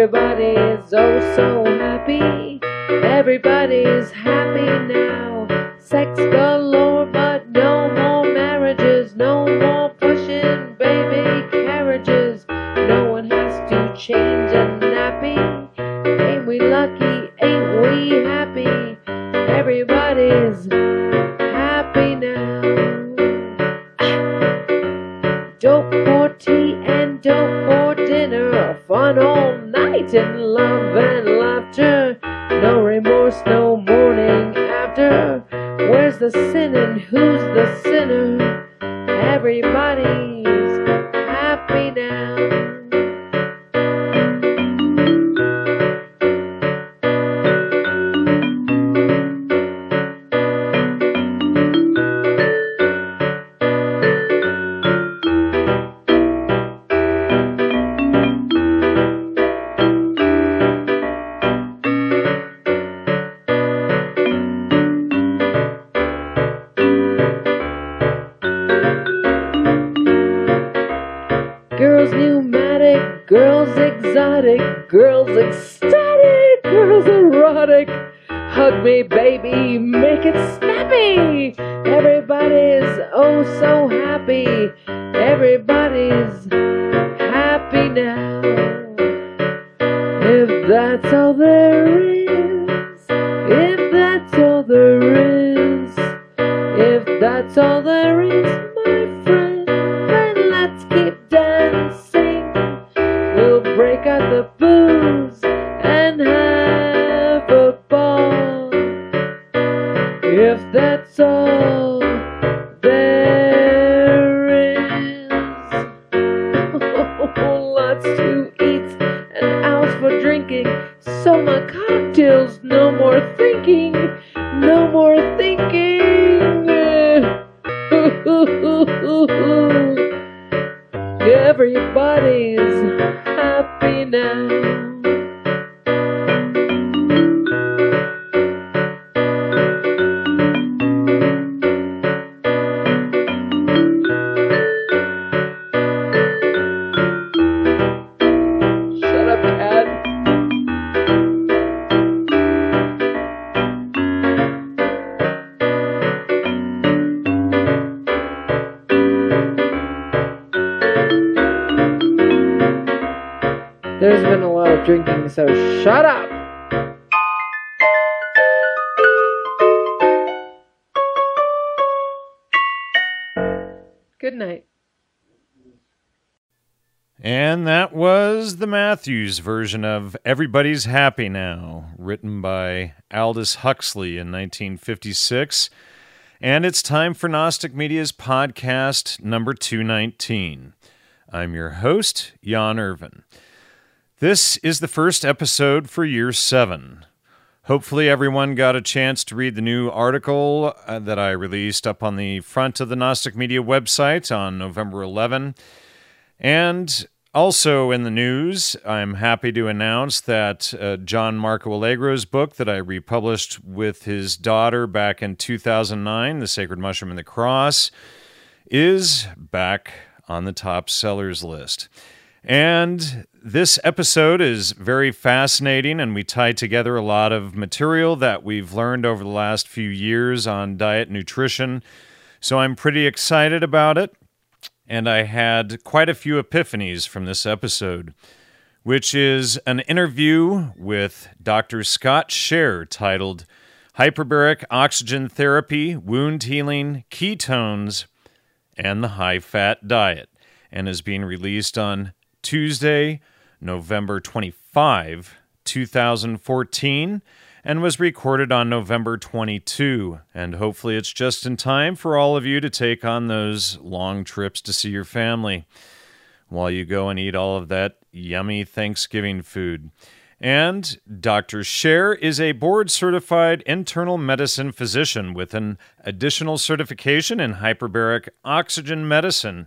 Everybody's oh so happy. Everybody's happy now. Sex galore, but no more marriages. No more pushing baby carriages. No one has to change a nappy. Ain't we lucky? Ain't we happy? Everybody's happy now. Dope for tea and dope for dinner. Fun all night in love and laughter. No remorse, no morning after. Where's the sin and who's the sinner? Everybody's happy now. Girls pneumatic, girls exotic, girls ecstatic, girls erotic. Hug me, baby, make it snappy. Everybody's oh so happy. Everybody's happy now. If that's all there is, if that's all there is, if that's all there is, my friend, then let's keep dancing. We'll break out the booze and have a ball. If that's all there is. Lots to eat and out for drinking. So my cocktails, no more thinking. No more thinking. Everybody's happy now. Shut up, cat. There's been a lot of drinking, so shut up! Good night. And that was the Matthews version of Everybody's Happy Now, written by Aldous Huxley in 1956. And it's time for Gnostic Media's podcast number 219. I'm your host, Jan Irvin. This is the first episode for year 7. Hopefully everyone got a chance to read the new article that I released up on the front of the Gnostic Media website on November 11. And also in the news, I'm happy to announce that John Marco Allegro's book that I republished with his daughter back in 2009, The Sacred Mushroom and the Cross, is back on the top sellers list. And this episode is very fascinating, and we tie together a lot of material that we've learned over the last few years on diet and nutrition. So I'm pretty excited about it, and I had quite a few epiphanies from this episode, which is an interview with Dr. Scott Scher titled Hyperbaric Oxygen Therapy, Wound Healing, Ketones, and the High-Fat Diet, and is being released on Tuesday, November 25, 2014, and was recorded on November 22, and hopefully it's just in time for all of you to take on those long trips to see your family while you go and eat all of that yummy Thanksgiving food. And Dr. Scher is a board-certified internal medicine physician with an additional certification in hyperbaric oxygen medicine.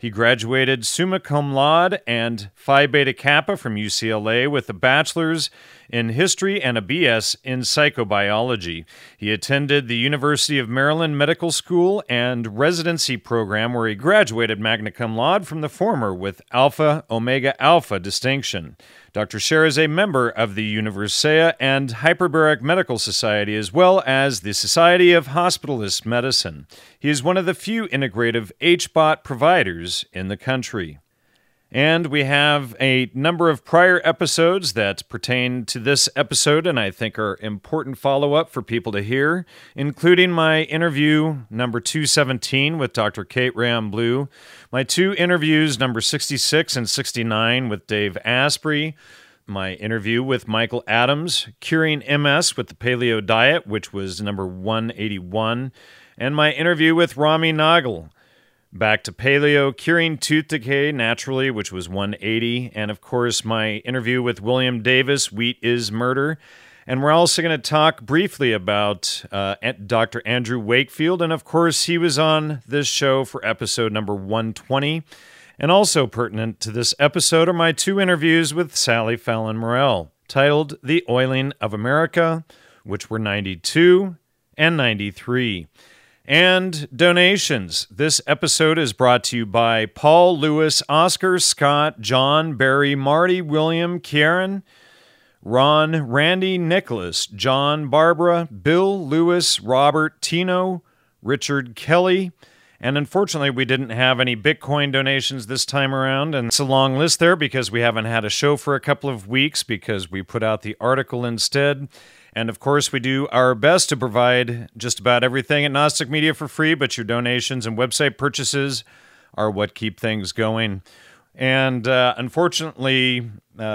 He graduated summa cum laude and Phi Beta Kappa from UCLA with a bachelor's in history and a BS in psychobiology. He attended the University of Maryland Medical School and residency program where he graduated magna cum laude from the former with Alpha Omega Alpha distinction. Dr. Scher is a member of the Universea and Hyperbaric Medical Society as well as the Society of Hospitalist Medicine. He is one of the few integrative HBOT providers in the country. And we have a number of prior episodes that pertain to this episode and I think are important follow-up for people to hear, including my interview number 217 with Dr. Kate Ryan-Blue, my two interviews number 66 and 69 with Dave Asprey, my interview with Michael Adams, Curing MS with the Paleo Diet, which was number 181, and my interview with Rami Nagel, Back to Paleo, Curing Tooth Decay Naturally, which was 180. And, of course, my interview with William Davis, Wheat is Murder. And we're also going to talk briefly about Dr. Andrew Wakefield. And, of course, he was on this show for episode number 120. And also pertinent to this episode are my two interviews with Sally Fallon Morell, titled The Oiling of America, which were 92 and 93. And donations. This episode is brought to you by Paul, Lewis, Oscar, Scott, John, Barry, Marty, William, Kieran, Ron, Randy, Nicholas, John, Barbara, Bill, Lewis, Robert, Tino, Richard, Kelly. And unfortunately, we didn't have any Bitcoin donations this time around. And it's a long list there because we haven't had a show for a couple of weeks because we put out the article instead. And, of course, we do our best to provide just about everything at Gnostic Media for free, but your donations and website purchases are what keep things going. And, unfortunately,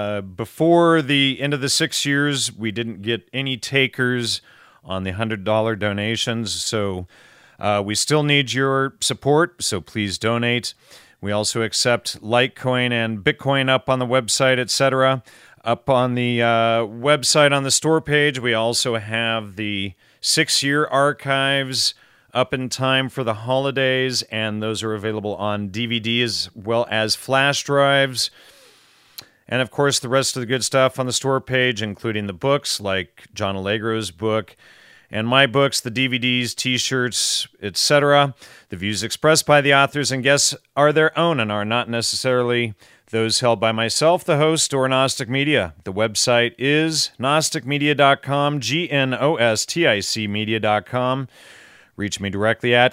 before the end of the 6 years, we didn't get any takers on the $100 donations, so we still need your support, so please donate. We also accept Litecoin and Bitcoin up on the website, etc. Up on the website on the store page, we also have the 6-year archives up in time for the holidays, and those are available on DVD as well as flash drives. And, of course, the rest of the good stuff on the store page, including the books like John Allegro's book and my books, the DVDs, T-shirts, etc. The views expressed by the authors and guests are their own and are not necessarily those held by myself, the host, or Gnostic Media. The website is gnosticmedia.com, GNOSTIC media.com. Reach me directly at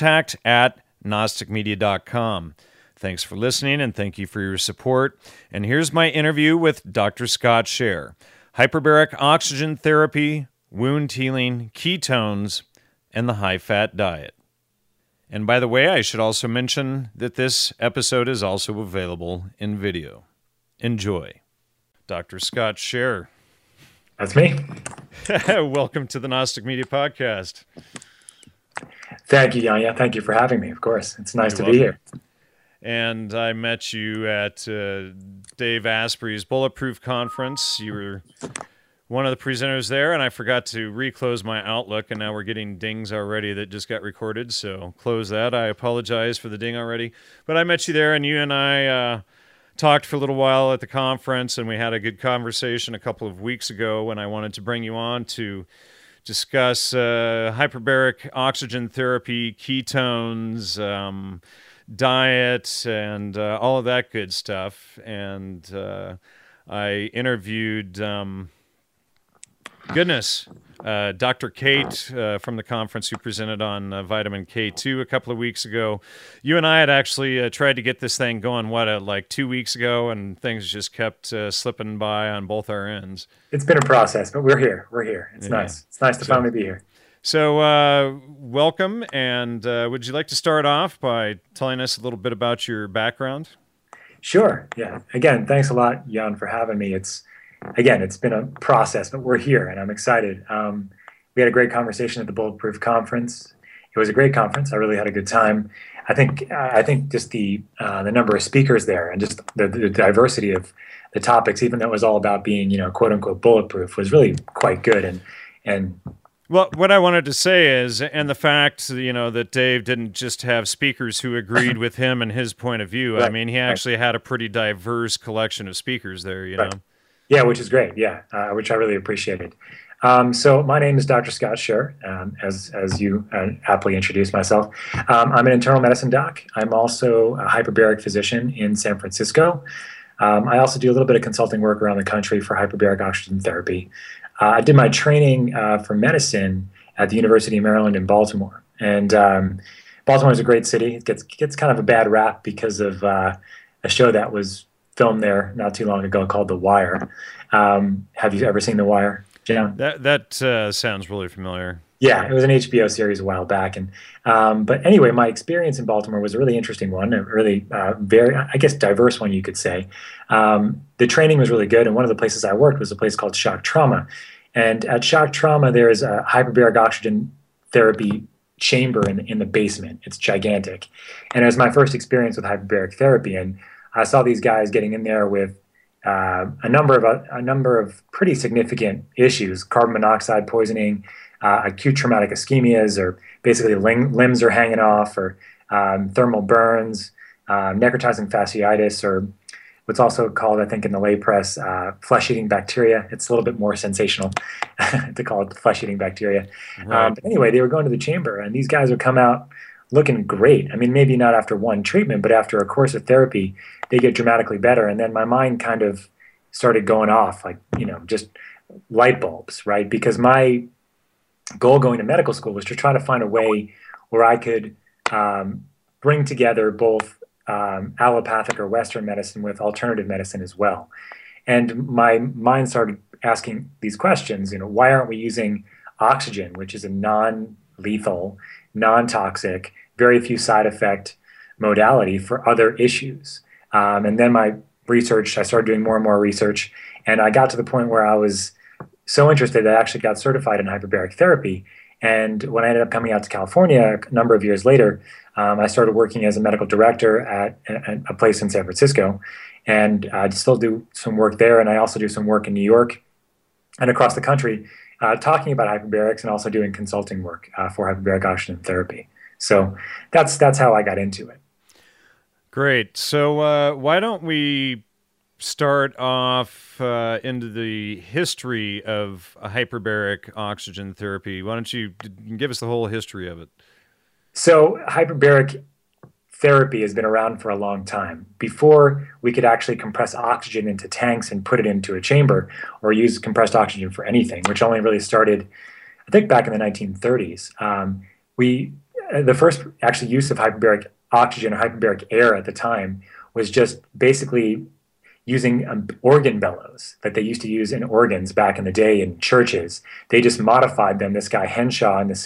contact@gnosticmedia.com. Thanks for listening, and thank you for your support. And here's my interview with Dr. Scott Scher. Hyperbaric oxygen therapy, wound healing, ketones, and the high-fat diet. And by the way, I should also mention that this episode is also available in video. Enjoy. Dr. Scott Scher. That's me. Welcome to the Gnostic Media Podcast. Thank you, Yanya. Thank you for having me, of course. It's nice to be here. And I met you at Dave Asprey's Bulletproof Conference. You were one of the presenters there, and I forgot to reclose my Outlook, and now we're getting dings already that just got recorded, so close that. I apologize for the ding already. But I met you there, and you and I talked for a little while at the conference, and we had a good conversation a couple of weeks ago when I wanted to bring you on to discuss hyperbaric oxygen therapy, ketones, diet, and all of that good stuff. And I interviewed... Dr. Kate from the conference who presented on vitamin K2 a couple of weeks ago. You and I had actually tried to get this thing going, like 2 weeks ago, and things just kept slipping by on both our ends. It's been a process, but we're here. We're here. It's nice. It's nice to finally be here. So welcome, and would you like to start off by telling us a little bit about your background? Sure. Yeah. Again, thanks a lot, Jan, for having me. It's been a process, but we're here, and I'm excited. We had a great conversation at the Bulletproof Conference. It was a great conference. I really had a good time. I think just the number of speakers there and just the diversity of the topics, even though it was all about being, quote unquote, bulletproof, was really quite good. And Well, what I wanted to say is, and the fact, that Dave didn't just have speakers who agreed with him and his point of view. I Right. mean, he Right. actually had a pretty diverse collection of speakers there, you Right. know. Yeah, which is great. Yeah, which I really appreciated. So my name is Dr. Scott Scher, as you aptly introduced myself. I'm an internal medicine doc. I'm also a hyperbaric physician in San Francisco. I also do a little bit of consulting work around the country for hyperbaric oxygen therapy. I did my training for medicine at the University of Maryland in Baltimore, and Baltimore is a great city. It gets kind of a bad rap because of a show that was filmed there not too long ago called The Wire. Have you ever seen The Wire, John? That sounds really familiar. Yeah, it was an HBO series a while back, and but anyway, my experience in Baltimore was a really interesting one, a really very, I guess, diverse one, you could say. The training was really good, and one of the places I worked was a place called Shock Trauma, and at Shock Trauma there is a hyperbaric oxygen therapy chamber in the basement. It's gigantic, and it was my first experience with hyperbaric therapy, and I saw these guys getting in there with a number of pretty significant issues: carbon monoxide poisoning, acute traumatic ischemias, or basically limbs are hanging off, or thermal burns, necrotizing fasciitis, or what's also called, I think, in the lay press, flesh-eating bacteria. It's a little bit more sensational to call it flesh-eating bacteria. Right. But anyway, they were going to the chamber, and these guys would come out looking great. I mean, maybe not after one treatment, but after a course of therapy, they get dramatically better. And then my mind kind of started going off, like, just light bulbs, right? Because my goal going to medical school was to try to find a way where I could bring together both allopathic or Western medicine with alternative medicine as well. And my mind started asking these questions, why aren't we using oxygen, which is a non-lethal, non-toxic, very few side effect modality for other issues? And then I started doing more and more research, and I got to the point where I was so interested that I actually got certified in hyperbaric therapy. And when I ended up coming out to California a number of years later, I started working as a medical director at a place in San Francisco, and I still do some work there, and I also do some work in New York and across the country, talking about hyperbarics and also doing consulting work for hyperbaric oxygen therapy. So that's how I got into it. Great. So why don't we start off into the history of hyperbaric oxygen therapy? Why don't you give us the whole history of it? So hyperbaric therapy has been around for a long time. Before we could actually compress oxygen into tanks and put it into a chamber or use compressed oxygen for anything, which only really started, I think, back in the 1930s. The first actual use of hyperbaric oxygen or hyperbaric air at the time was just basically using organ bellows that they used to use in organs back in the day in churches. They just modified them. This guy Henshaw in the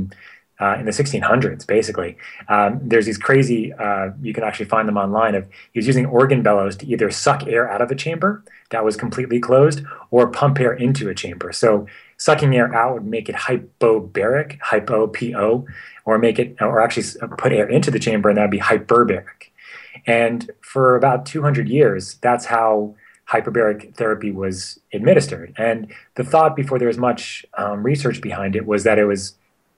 1600s, basically. There's these crazy, you can actually find them online, he was using organ bellows to either suck air out of a chamber that was completely closed or pump air into a chamber. So sucking air out would make it hypobaric, hypo-P-O, or actually put air into the chamber, and that'd be hyperbaric. And for about 200 years, that's how hyperbaric therapy was administered. And the thought before there was much research behind it was that it was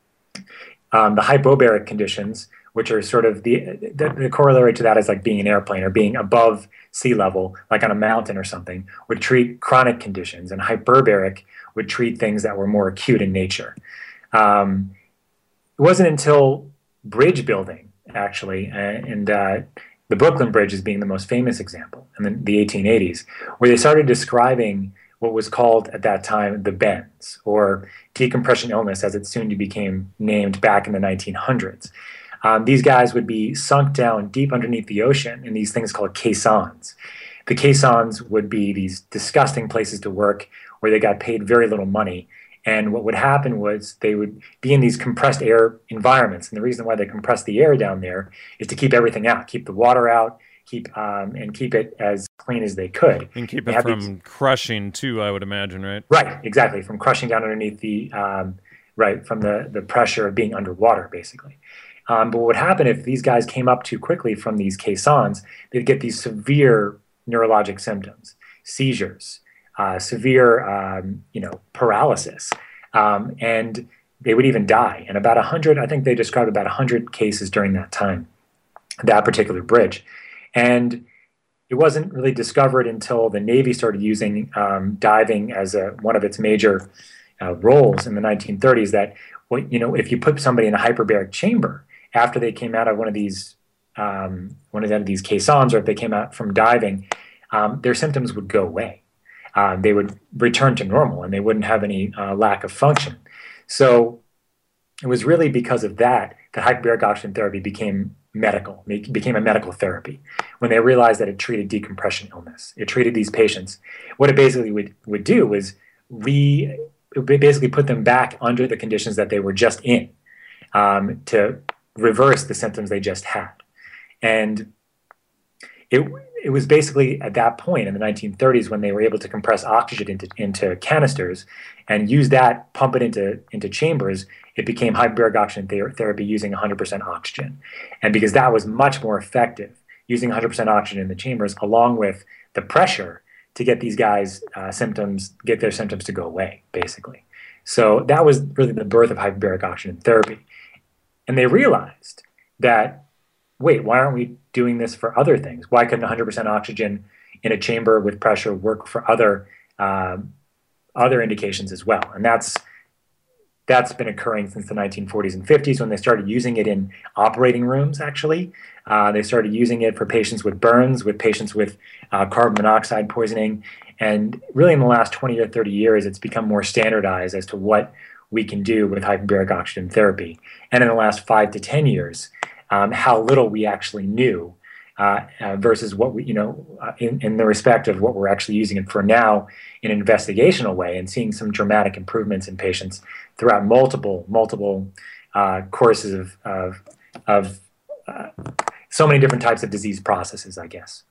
the hypobaric conditions, which are sort of the corollary to that is like being an airplane or being above sea level, like on a mountain or something, would treat chronic conditions, and hyperbaric would treat things that were more acute in nature. It wasn't until bridge building, actually, and the Brooklyn Bridge is being the most famous example in the 1880s, where they started describing what was called at that time the bends, or decompression illness, as it soon became named back in the 1900s. These guys would be sunk down deep underneath the ocean in these things called caissons. The caissons would be these disgusting places to work where they got paid very little money. And what would happen was they would be in these compressed air environments. And the reason why they compress the air down there is to keep everything out, keep the water out, keep it as clean as they could. And keep it from crushing too, I would imagine, right? Right, exactly. From crushing down underneath from the pressure of being underwater, basically. But what would happen if these guys came up too quickly from these caissons, they'd get these severe neurologic symptoms, seizures, severe paralysis. And they would even die. And about 100, I think they described about 100 cases during that time, that particular bridge. And it wasn't really discovered until the Navy started using diving as one of its major roles in the 1930s that, if you put somebody in a hyperbaric chamber after they came out of one of these caissons, or if they came out from diving, their symptoms would go away. They would return to normal, and they wouldn't have any lack of function. So it was really because of that hyperbaric oxygen therapy became a medical therapy, when they realized that it treated decompression illness. It treated these patients. What it basically would do was basically put them back under the conditions that they were just in, to reverse the symptoms they just had. And it was basically at that point in the 1930s when they were able to compress oxygen into canisters and use that, pump it into chambers. It became hyperbaric oxygen therapy using 100% oxygen. And because that was much more effective, using 100% oxygen in the chambers along with the pressure to get these guys' get their symptoms to go away, basically. So that was really the birth of hyperbaric oxygen therapy. And they realized that, wait, why aren't we doing this for other things? Why couldn't 100% oxygen in a chamber with pressure work for other indications as well? And that's been occurring since the 1940s and 50s, when they started using it in operating rooms, actually. They started using it for patients with burns, with patients with carbon monoxide poisoning. And really in the last 20 or 30 years, it's become more standardized as to what we can do with hyperbaric oxygen therapy. And in the last 5 to 10 years, how little we actually knew versus what we, in the respect of what we're actually using it for now in an investigational way, and seeing some dramatic improvements in patients throughout multiple courses of so many different types of disease processes, I guess.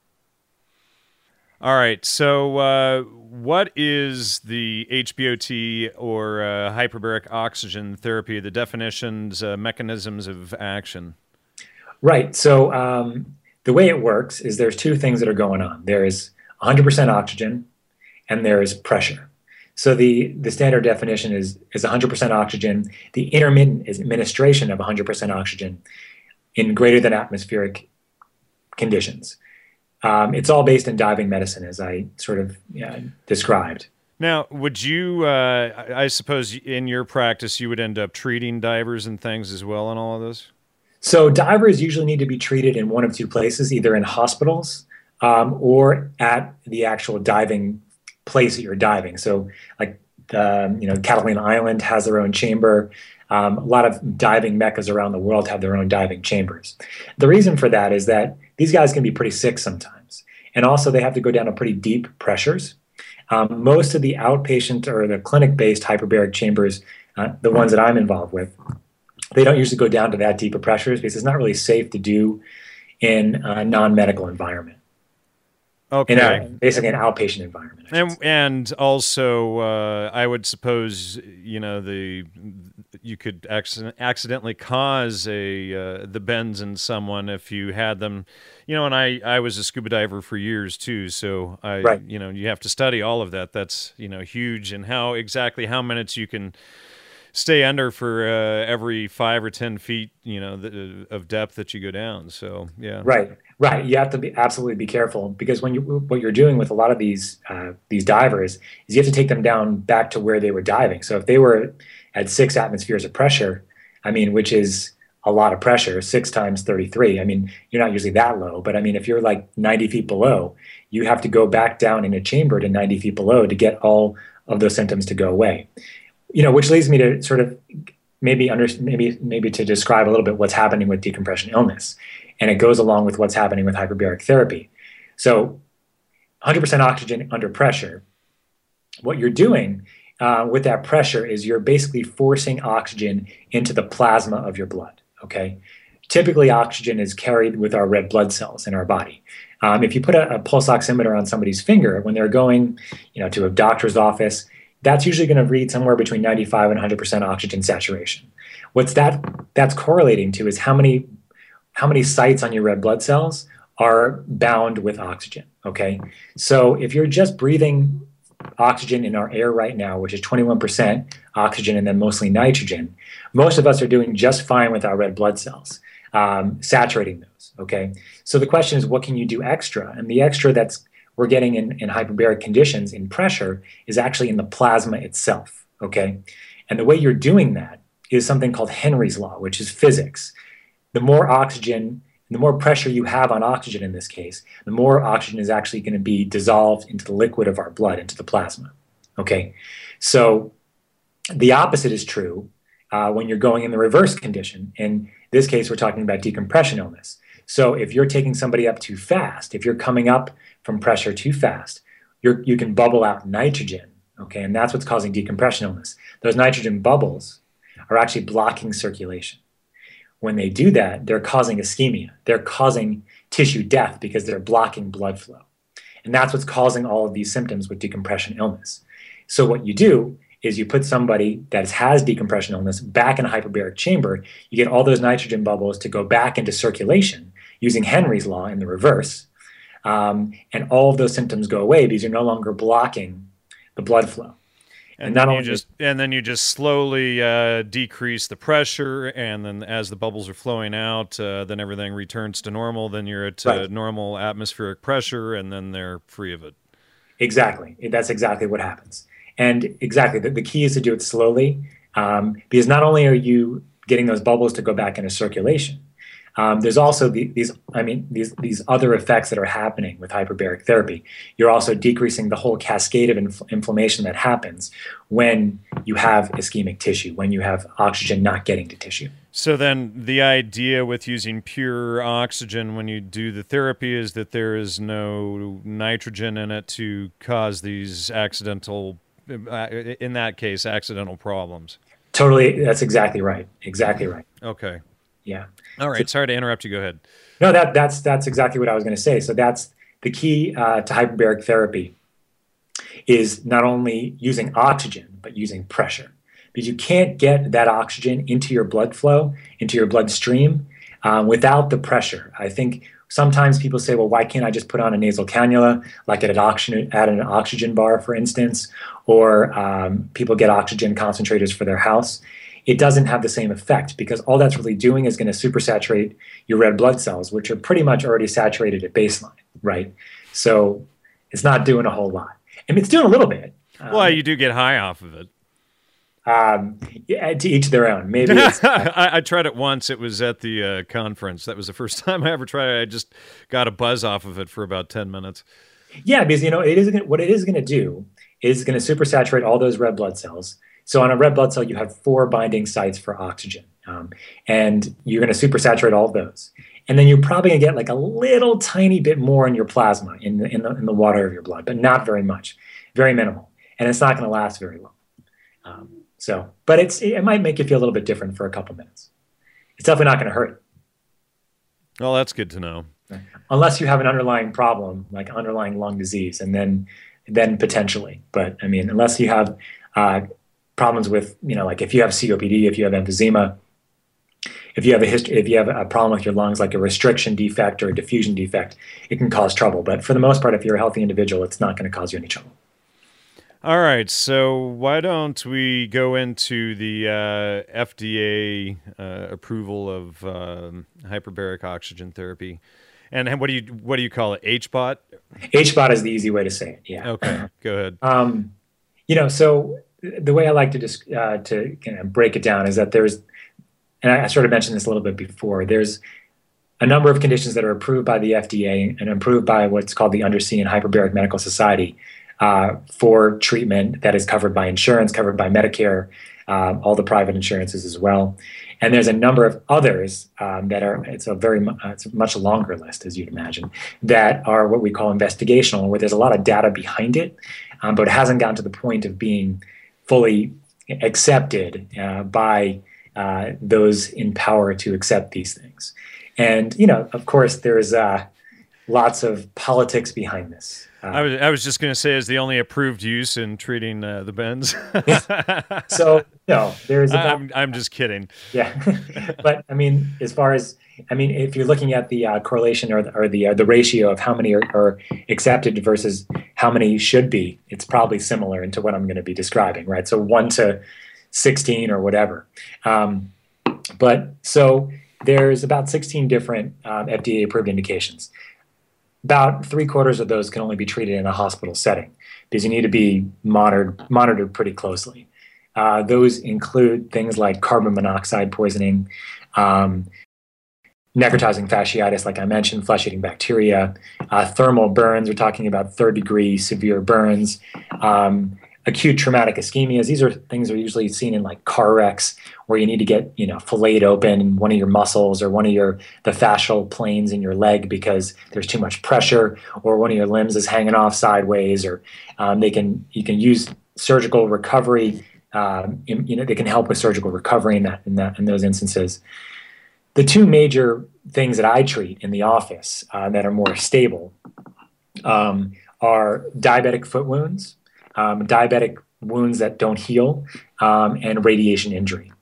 All right. So what is the HBOT or hyperbaric oxygen therapy, the definitions, mechanisms of action? Right. So the way it works is there's two things that are going on. There is 100% oxygen and there is pressure. So the standard definition is 100% oxygen. The intermittent is administration of 100% oxygen in greater than atmospheric conditions. It's all based in diving medicine, as I sort of described. Now, would you, I suppose in your practice, you would end up treating divers and things as well in all of this? So divers usually need to be treated in one of two places, either in hospitals or at the actual diving place that you're diving. So like, Catalina Island has their own chamber. A lot of diving meccas around the world have their own diving chambers. The reason for that is that these guys can be pretty sick sometimes. And also they have to go down to pretty deep pressures. Most of the outpatient or the clinic-based hyperbaric chambers, the ones that I'm involved with, they don't usually go down to that deeper pressures because it's not really safe to do in a non-medical environment. Okay. Basically an outpatient environment. And also, I would suppose, you could accidentally cause the bends in someone if you had them, and I was a scuba diver for years too. So right. You have to study all of that. That's, huge, and how minutes you can stay under for every 5 or 10 feet, of depth that you go down. So, yeah. Right. You have to absolutely be careful, because what you're doing with a lot of these divers is you have to take them down back to where they were diving. So if they were at 6 atmospheres of pressure, which is a lot of pressure, 6 times 33. You're not usually that low, but if you're like 90 feet below, you have to go back down in a chamber to 90 feet below to get all of those symptoms to go away. Which leads me to sort of maybe to describe a little bit what's happening with decompression illness. And it goes along with what's happening with hyperbaric therapy. So 100% oxygen under pressure, what you're doing with that pressure is you're basically forcing oxygen into the plasma of your blood, okay? Typically, oxygen is carried with our red blood cells in our body. If you put a pulse oximeter on somebody's finger, when they're going to a doctor's office, that's usually going to read somewhere between 95 and 100% oxygen saturation. That's correlating to is how many sites on your red blood cells are bound with oxygen, okay? So if you're just breathing oxygen in our air right now, which is 21% oxygen and then mostly nitrogen, most of us are doing just fine with our red blood cells, saturating those, okay? So the question is, what can you do extra? And the extra that's we're getting in hyperbaric conditions in pressure is actually in the plasma itself, okay? And the way you're doing that is something called Henry's law, which is physics. The more oxygen, the more pressure you have on oxygen in this case, the more oxygen is actually going to be dissolved into the liquid of our blood, into the plasma, okay? So the opposite is true when you're going in the reverse condition. In this case, we're talking about decompression illness. So if you're taking somebody up too fast, if you're coming up from pressure too fast, you can bubble out nitrogen, okay? And that's what's causing decompression illness. Those nitrogen bubbles are actually blocking circulation. When they do that, they're causing ischemia. They're causing tissue death because they're blocking blood flow. And that's what's causing all of these symptoms with decompression illness. So what you do is you put somebody that has decompression illness back in a hyperbaric chamber, you get all those nitrogen bubbles to go back into circulation using Henry's law in the reverse, and all of those symptoms go away because you're no longer blocking the blood flow. And then you just slowly decrease the pressure, and then as the bubbles are flowing out, then everything returns to normal. Then you're at normal atmospheric pressure, and then they're free of it. Exactly. That's exactly what happens. And exactly, the key is to do it slowly, because not only are you getting those bubbles to go back into circulation, there's also these other effects that are happening with hyperbaric therapy. You're also decreasing the whole cascade of inflammation that happens when you have ischemic tissue, when you have oxygen not getting to tissue. So then the idea with using pure oxygen when you do the therapy is that there is no nitrogen in it to cause these accidental, in that case, accidental problems. Totally. That's exactly right. Exactly right. Okay. Yeah. All right. Sorry to interrupt you. Go ahead. No, that's exactly what I was going to say. So that's the key to hyperbaric therapy is not only using oxygen, but using pressure. Because you can't get that oxygen into your blood flow, into your bloodstream, without the pressure. I think sometimes people say, well, why can't I just put on a nasal cannula, like at an oxygen bar, for instance, or people get oxygen concentrators for their house. It doesn't have the same effect because all that's really doing is going to supersaturate your red blood cells, which are pretty much already saturated at baseline, right? So it's not doing a whole lot. I mean, it's doing a little bit. Well, you do get high off of it. Yeah, to each their own. Maybe it's, I tried it once. It was at the conference. That was the first time I ever tried it. I just got a buzz off of it for about 10 minutes. Yeah, because what it is going to do is going to supersaturate all those red blood cells. So on a red blood cell, you have 4 binding sites for oxygen, and you're going to supersaturate all of those. And then you're probably going to get like a little tiny bit more in your plasma, in the water of your blood, but not very much, very minimal. And it's not going to last very long. But it might make you feel a little bit different for a couple minutes. It's definitely not going to hurt. Well, that's good to know. Unless you have an underlying problem, like underlying lung disease, and then potentially. But I mean, unless you have problems with, like if you have COPD, if you have emphysema, if you have a problem with your lungs, like a restriction defect or a diffusion defect, it can cause trouble. But for the most part, if you're a healthy individual, it's not going to cause you any trouble. All right, so why don't we go into the FDA approval of hyperbaric oxygen therapy, and what do you call it? HBOT. HBOT is the easy way to say it. Yeah. Okay, go ahead. So the way I like to kind of break it down is that there's, and I sort of mentioned this a little bit before. There's a number of conditions that are approved by the FDA and approved by what's called the Undersea and Hyperbaric Medical Society. For treatment that is covered by insurance, covered by Medicare, all the private insurances as well. And there's a number of others that are, it's a much longer list, as you'd imagine, that are what we call investigational, where there's a lot of data behind it, but it hasn't gotten to the point of being fully accepted by those in power to accept these things. And, of course, there's lots of politics behind this. I was just going to say, is the only approved use in treating the bends. So no, there's I'm just kidding. Yeah, but I mean, if you're looking at the correlation or the ratio of how many are accepted versus how many should be, it's probably similar into what I'm going to be describing, right? So 1 to 16 or whatever. But so there's about 16 different FDA approved indications. About 3/4 of those can only be treated in a hospital setting because you need to be monitored pretty closely. Those include things like carbon monoxide poisoning, necrotizing fasciitis, like I mentioned, flesh-eating bacteria, thermal burns. We're talking about third-degree severe burns, acute traumatic ischemias. These are things that are usually seen in like car wrecks where you need to get, filleted open one of your muscles or one of the fascial planes in your leg because there's too much pressure, or one of your limbs is hanging off sideways, or you can use surgical recovery. They can help with surgical recovery in those instances. The two major things that I treat in the office that are more stable are diabetic foot wounds, diabetic wounds that don't heal, and radiation injury.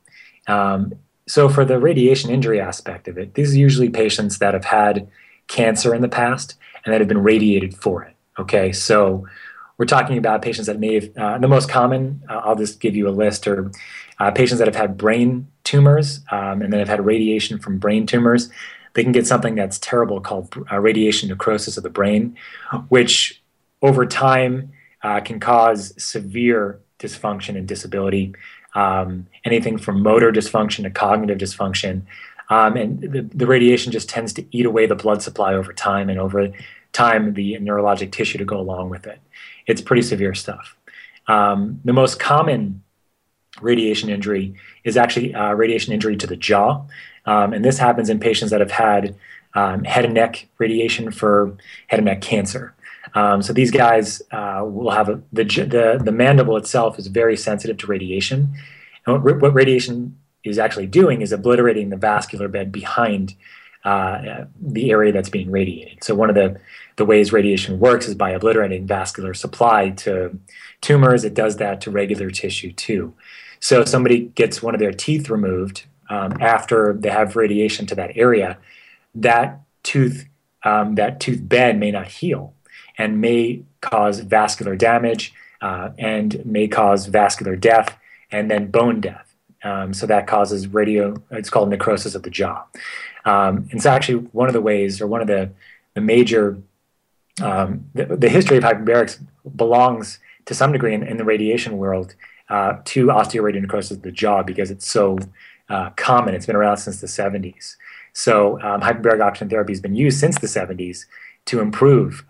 So for the radiation injury aspect of it, these are usually patients that have had cancer in the past and that have been radiated for it. Okay, so we're talking about patients that may have, the most common, I'll just give you a list, are patients that have had brain tumors and then have had radiation from brain tumors. They can get something that's terrible called radiation necrosis of the brain, which over time can cause severe dysfunction and disability, anything from motor dysfunction to cognitive dysfunction. And the radiation just tends to eat away the blood supply over time, and over time the neurologic tissue to go along with it. It's pretty severe stuff. The most common radiation injury is actually radiation injury to the jaw. And this happens in patients that have had head and neck radiation for head and neck cancer. So these guys will have the mandible itself is very sensitive to radiation. And what radiation is actually doing is obliterating the vascular bed behind the area that's being radiated. So one of the ways radiation works is by obliterating vascular supply to tumors. It does that to regular tissue too. So if somebody gets one of their teeth removed after they have radiation to that area, that tooth bed may not heal and may cause vascular damage and may cause vascular death and then bone death. So that causes it's called necrosis of the jaw. And so actually one of the ways, or one of the major, the history of hyperbarics belongs to some degree in the radiation world to osteoradionecrosis of the jaw because it's so common. It's been around since the 70s. So hyperbaric oxygen therapy has been used since the 70s to improve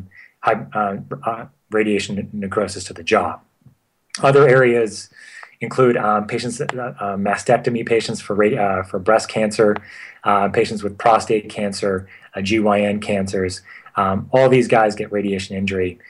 radiation necrosis to the jaw. Other areas include mastectomy patients for breast cancer, patients with prostate cancer, GYN cancers. All these guys get radiation injury.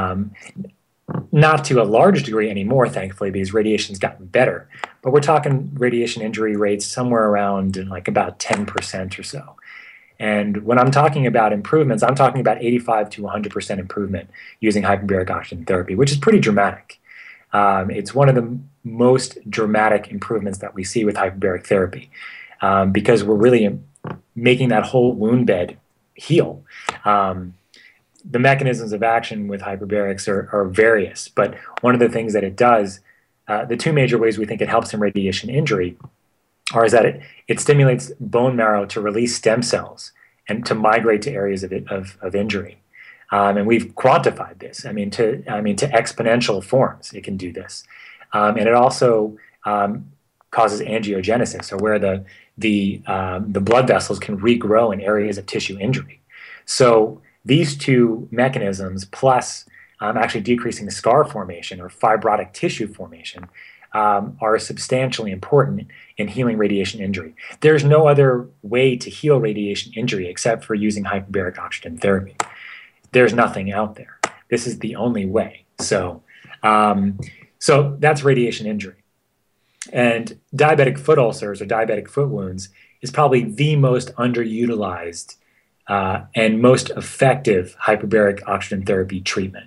Not to a large degree anymore, thankfully, because radiation's gotten better. But we're talking radiation injury rates somewhere around like about 10% or so. And when I'm talking about improvements, I'm talking about 85 to 100% improvement using hyperbaric oxygen therapy, which is pretty dramatic. It's one of the most dramatic improvements that we see with hyperbaric therapy because we're really making that whole wound bed heal. The mechanisms of action with hyperbarics are various, but one of the things that it does, the two major ways we think it helps in radiation injury is that it stimulates bone marrow to release stem cells and to migrate to areas of injury. And we've quantified this. to exponential forms, it can do this. And it also causes angiogenesis, or where the blood vessels can regrow in areas of tissue injury. So these two mechanisms, plus actually decreasing the scar formation or fibrotic tissue formation, are substantially important in healing radiation injury. There's no other way to heal radiation injury except for using hyperbaric oxygen therapy. There's nothing out there. This is the only way. So that's radiation injury. And diabetic foot ulcers or diabetic foot wounds is probably the most underutilized and most effective hyperbaric oxygen therapy treatment.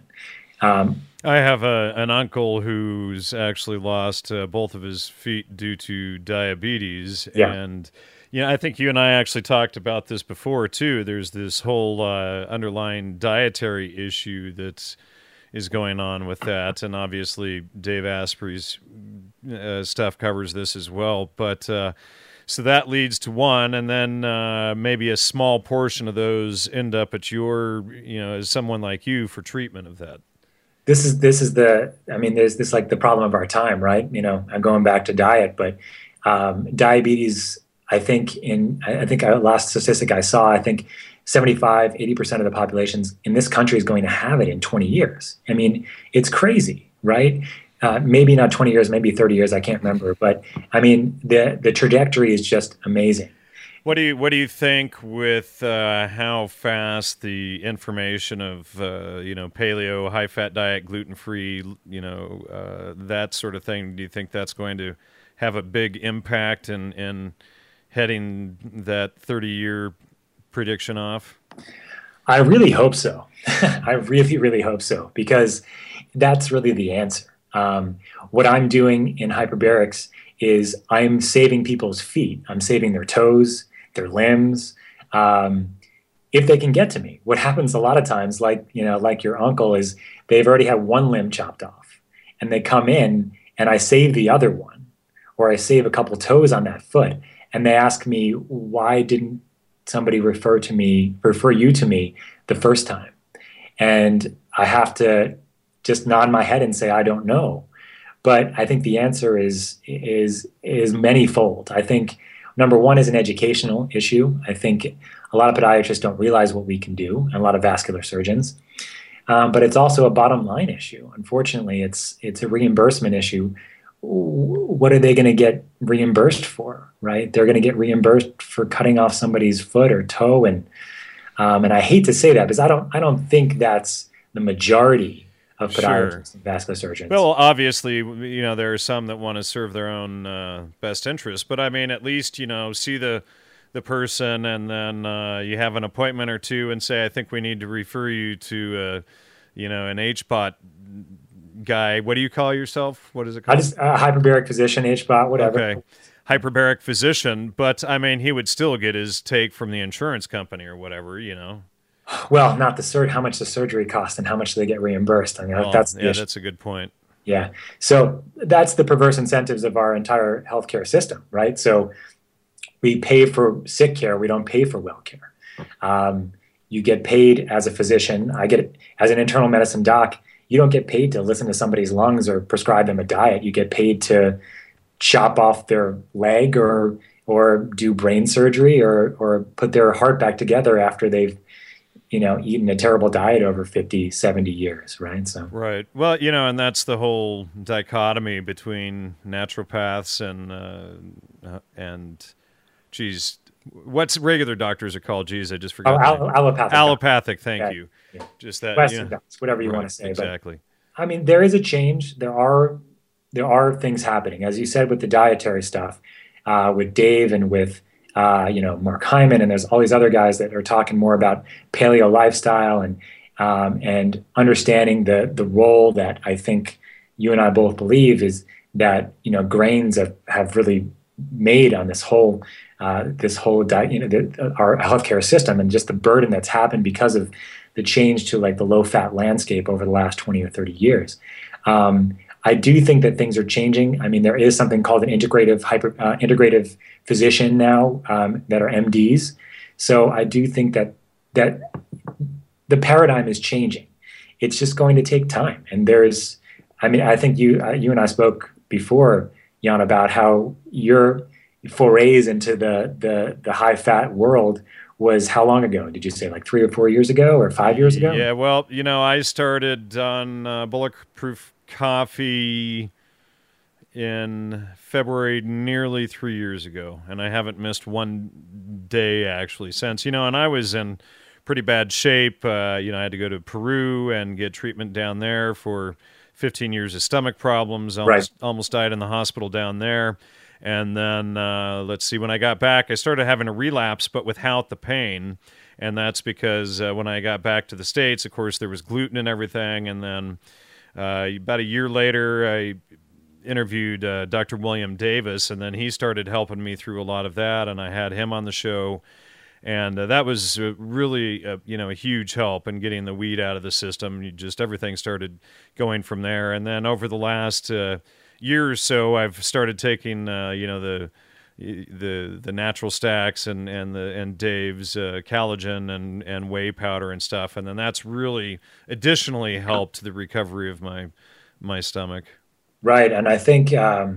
I have an uncle who's actually lost both of his feet due to diabetes. Yeah. And, I think you and I actually talked about this before, too. There's this whole underlying dietary issue that is going on with that. And obviously, Dave Asprey's stuff covers this as well. But so that leads to one, and then maybe a small portion of those end up at your, as someone like you for treatment of that. This is there's this like the problem of our time, right? I'm going back to diet, but diabetes, I think last statistic I saw, I think 75-80% of the population in this country is going to have it in 20 years. I mean, it's crazy, right? Maybe not 20 years, maybe 30 years, I can't remember, but I mean, the trajectory is just amazing. What do you think with how fast the information of paleo, high fat diet, gluten free, that sort of thing? Do you think that's going to have a big impact in heading that 30-year prediction off? I really hope so. I really, really hope so, because that's really the answer. What I'm doing in hyperbarics is I'm saving people's feet. I'm saving their toes, their limbs, if they can get to me. What happens a lot of times, like your uncle, is they've already had one limb chopped off, and they come in, and I save the other one, or I save a couple toes on that foot, and they ask me, why didn't somebody refer you to me the first time? And I have to just nod my head and say, I don't know. But I think the answer is manyfold. I think number one is an educational issue. I think a lot of podiatrists don't realize what we can do, and a lot of vascular surgeons. But it's also a bottom line issue. Unfortunately, it's a reimbursement issue. What are they going to get reimbursed for, right? They're going to get reimbursed for cutting off somebody's foot or toe, and I hate to say that, because I don't think that's the majority of podiatrists and vascular surgeons. Well, obviously, there are some that want to serve their own best interest, but I mean, at least, see the person, and then you have an appointment or two and say, I think we need to refer you to, an HBOT guy. What do you call yourself? What is it called? I just hyperbaric physician, HBOT, whatever. Okay. Hyperbaric physician, but I mean, he would still get his take from the insurance company or whatever, Well, not how much the surgery costs and how much they get reimbursed. I mean, that's a good point. Yeah. So that's the perverse incentives of our entire healthcare system, right? So we pay for sick care. We don't pay for well care. You get paid as a physician. I get it as an internal medicine doc. You don't get paid to listen to somebody's lungs or prescribe them a diet. You get paid to chop off their leg or do brain surgery or put their heart back together after they've eaten a terrible diet over 50, 70 years, right? So right. Well, and that's the whole dichotomy between naturopaths and geez, what's regular doctors are called? Geez, I just forgot. Allopathic. Allopathic, thank you. Yeah. Just that. Western docs, whatever you want to say. Exactly. But, I mean, there is a change. There are things happening, as you said, with the dietary stuff, with Dave and with Mark Hyman, and there's all these other guys that are talking more about paleo lifestyle and understanding the role that I think you and I both believe is that grains have really made on this whole diet, our healthcare system, and just the burden that's happened because of the change to like the low fat landscape over the last 20 or 30 years. I do think that things are changing. I mean, there is something called an integrative physician now that are MDs. So I do think that the paradigm is changing. It's just going to take time. And I think you and I spoke before, Jan, about how your forays into the high fat world was how long ago? Did you say like 3 or 4 years ago or 5 years ago? Yeah, well, I started on Bulletproof Coffee in February nearly 3 years ago, and I haven't missed one day actually since. And I was in pretty bad shape. I had to go to Peru and get treatment down there for 15 years of stomach problems. Almost died in the hospital down there. And then, when I got back, I started having a relapse, but without the pain. And that's because when I got back to the States, of course, there was gluten and everything. And then about a year later, I interviewed Dr. William Davis, and then he started helping me through a lot of that, and I had him on the show. And that was really, a huge help in getting the weed out of the system. Everything started going from there. And then over the last year or so, I've started taking, the natural stacks and Dave's collagen and whey powder and stuff. And then that's really additionally helped the recovery of my stomach. Right. And I think,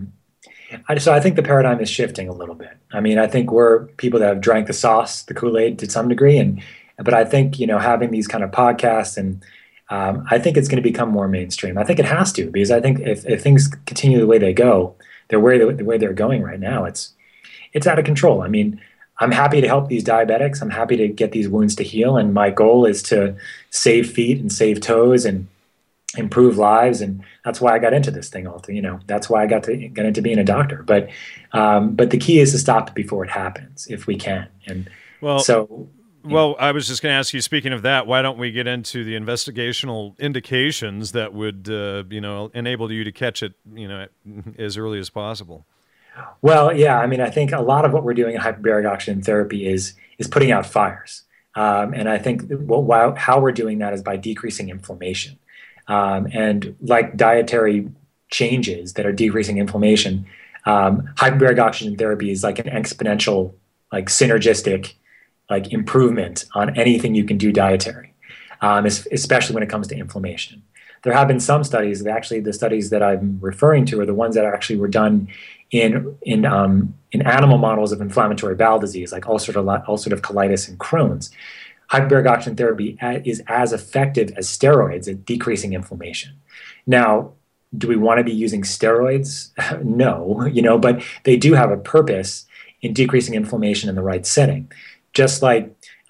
I think the paradigm is shifting a little bit. I mean, I think we're people that have drank the sauce, the Kool-Aid to some degree. But I think, having these kind of podcasts and I think it's going to become more mainstream. I think it has to, because I think if things continue the way they go, the way they're going right now, it's out of control. I mean, I'm happy to help these diabetics. I'm happy to get these wounds to heal. And my goal is to save feet and save toes and improve lives. And that's why I got into this thing that's why I got into being a doctor. But the key is to stop it before it happens, if we can. And well, I was just going to ask you, speaking of that, why don't we get into the investigational indications that would, enable you to catch it, as early as possible? Well, yeah. I mean, I think a lot of what we're doing in hyperbaric oxygen therapy is putting out fires. And I think how we're doing that is by decreasing inflammation. And like dietary changes that are decreasing inflammation, hyperbaric oxygen therapy is like an exponential, like synergistic, like improvement on anything you can do dietary, especially when it comes to inflammation. There have been some studies that actually, the studies that I'm referring to are the ones that actually were done in animal models of inflammatory bowel disease, like ulcerative colitis and Crohn's. Hyperbaric oxygen therapy is as effective as steroids at decreasing inflammation. Now, do we want to be using steroids? No, but they do have a purpose in decreasing inflammation in the right setting. Just like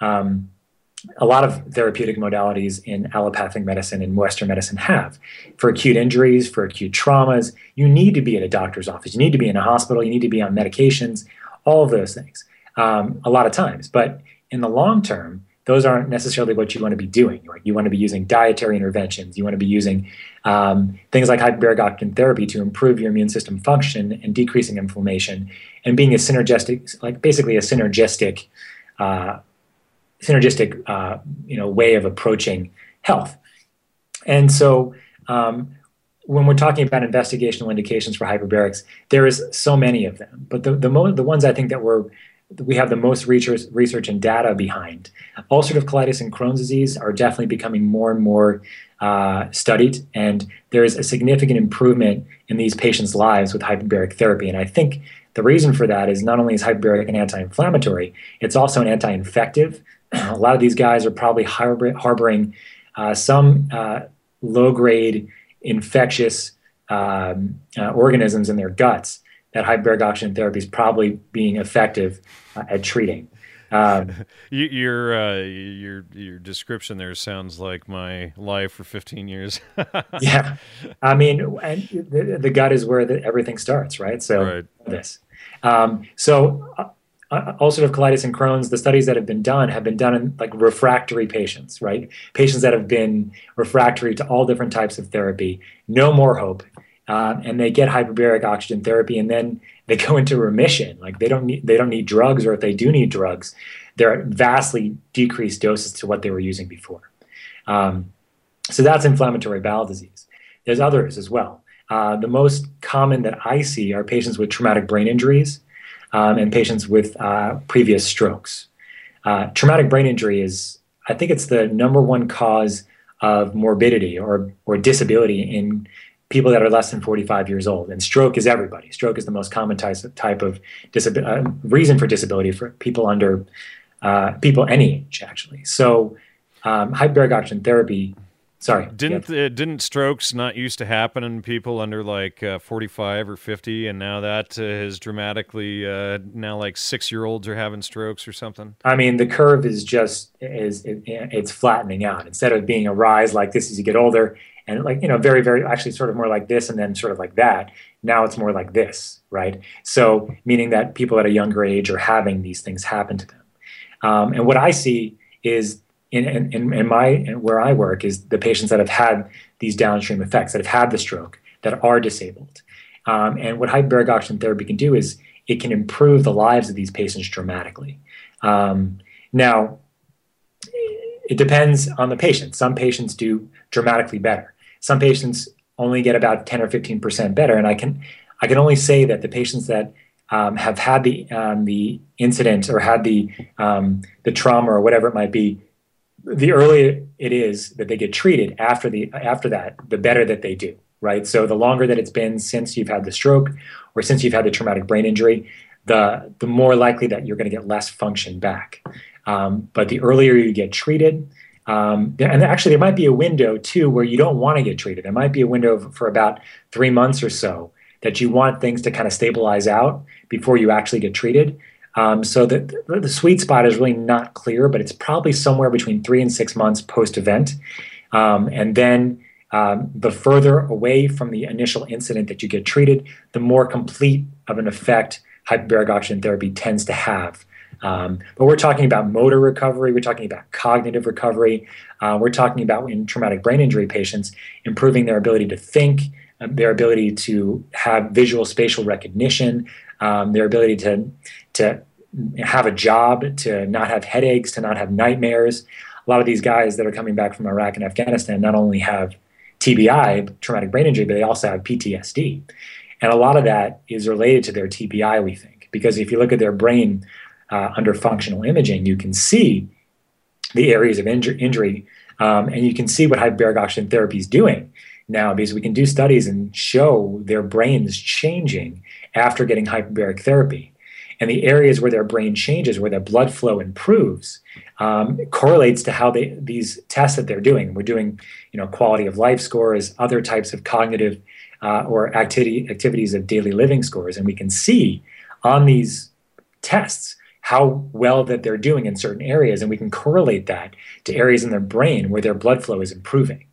a lot of therapeutic modalities in allopathic medicine and Western medicine have. For acute injuries, for acute traumas, you need to be at a doctor's office. You need to be in a hospital. You need to be on medications, all of those things, a lot of times. But in the long term, those aren't necessarily what you want to be doing. You want to be using dietary interventions. You want to be using things like hyperbaric oxygen therapy to improve your immune system function and decreasing inflammation, and being a synergistic, basically a synergistic way of approaching health. And so when we're talking about investigational indications for hyperbarics, there is so many of them. But the ones I think that we have the most research and data behind, ulcerative colitis and Crohn's disease are definitely becoming more and more studied, and there is a significant improvement in these patients' lives with hyperbaric therapy. And I think the reason for that is not only is hyperbaric an anti-inflammatory, it's also an anti-infective. A lot of these guys are probably harboring some low-grade infectious organisms in their guts that hyperbaric oxygen therapy is probably being effective at treating. Your description there sounds like my life for 15 years. Yeah, I mean, and the gut is where everything starts, right? So right. Ulcerative colitis and Crohn's, the studies that have been done in like refractory patients, right? Patients that have been refractory to all different types of therapy, no more hope. And they get hyperbaric oxygen therapy, and then they go into remission. Like they don't need drugs, or if they do need drugs, they're at vastly decreased doses to what they were using before. So that's inflammatory bowel disease. There's others as well. The most common that I see are patients with traumatic brain injuries and patients with previous strokes. Traumatic brain injury is, I think it's the number one cause of morbidity or disability in people that are less than 45 years old. And stroke is everybody. Stroke is the most common type of reason for disability for people under people any age, actually. So hyperbaric oxygen therapy. Sorry. Didn't strokes not used to happen in people under like 45 or 50, and now that has dramatically now like 6-year-olds are having strokes or something? I mean, the curve is it's flattening out. Instead of being a rise like this as you get older, and like, very, very, actually sort of more like this and then sort of like that. Now it's more like this, right? So meaning that people at a younger age are having these things happen to them. And what I see is where I work is the patients that have had these downstream effects, that have had the stroke, that are disabled. And what hyperbaric oxygen therapy can do is it can improve the lives of these patients dramatically. Now, it depends on the patient. Some patients do dramatically better. Some patients only get about 10 or 15% better. And I can only say that the patients that have had the incident or had the trauma or whatever it might be, the earlier it is that they get treated after that, the better that they do, right? So the longer that it's been since you've had the stroke or since you've had the traumatic brain injury, the more likely that you're going to get less function back. But the earlier you get treated, and actually there might be a window too where you don't want to get treated. There might be a window for about 3 months or so that you want things to kind of stabilize out before you actually get treated. So the sweet spot is really not clear, but it's probably somewhere between 3 and 6 months post-event. And then the further away from the initial incident that you get treated, the more complete of an effect hyperbaric oxygen therapy tends to have. But we're talking about motor recovery, we're talking about cognitive recovery, we're talking about in traumatic brain injury patients, improving their ability to think, their ability to have visual spatial recognition, their ability to have a job, to not have headaches, to not have nightmares. A lot of these guys that are coming back from Iraq and Afghanistan not only have TBI, traumatic brain injury, but they also have PTSD. And a lot of that is related to their TBI, we think, because if you look at their brain under functional imaging, you can see the areas of injury, and you can see what hyperbaric oxygen therapy is doing now, because we can do studies and show their brains changing after getting hyperbaric therapy. And the areas where their brain changes, where their blood flow improves, correlates to how these tests that they're doing. We're doing, quality of life scores, other types of cognitive or activities of daily living scores, and we can see on these tests how well that they're doing in certain areas, and we can correlate that to areas in their brain where their blood flow is improving.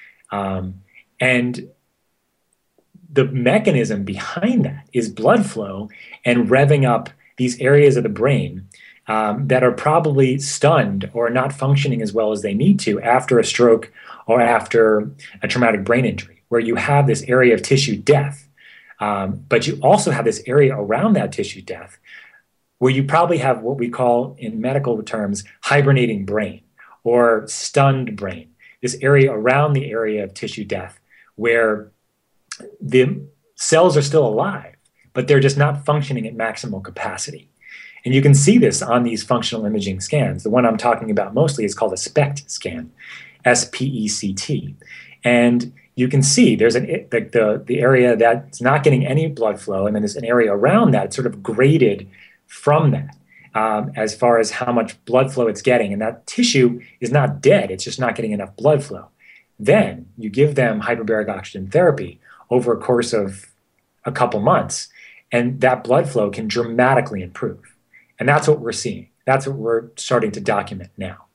And the mechanism behind that is blood flow and revving up these areas of the brain that are probably stunned or not functioning as well as they need to after a stroke or after a traumatic brain injury, where you have this area of tissue death, but you also have this area around that tissue death where you probably have what we call in medical terms hibernating brain or stunned brain, this area around the area of tissue death where the cells are still alive, but they're just not functioning at maximal capacity. And you can see this on these functional imaging scans. The one I'm talking about mostly is called a SPECT scan, SPECT. And you can see there's the area that's not getting any blood flow, and then there's an area around that sort of graded from that as far as how much blood flow it's getting. And that tissue is not dead, it's just not getting enough blood flow. Then you give them hyperbaric oxygen therapy over a course of a couple months, and that blood flow can dramatically improve. And that's what we're seeing. That's what we're starting to document now.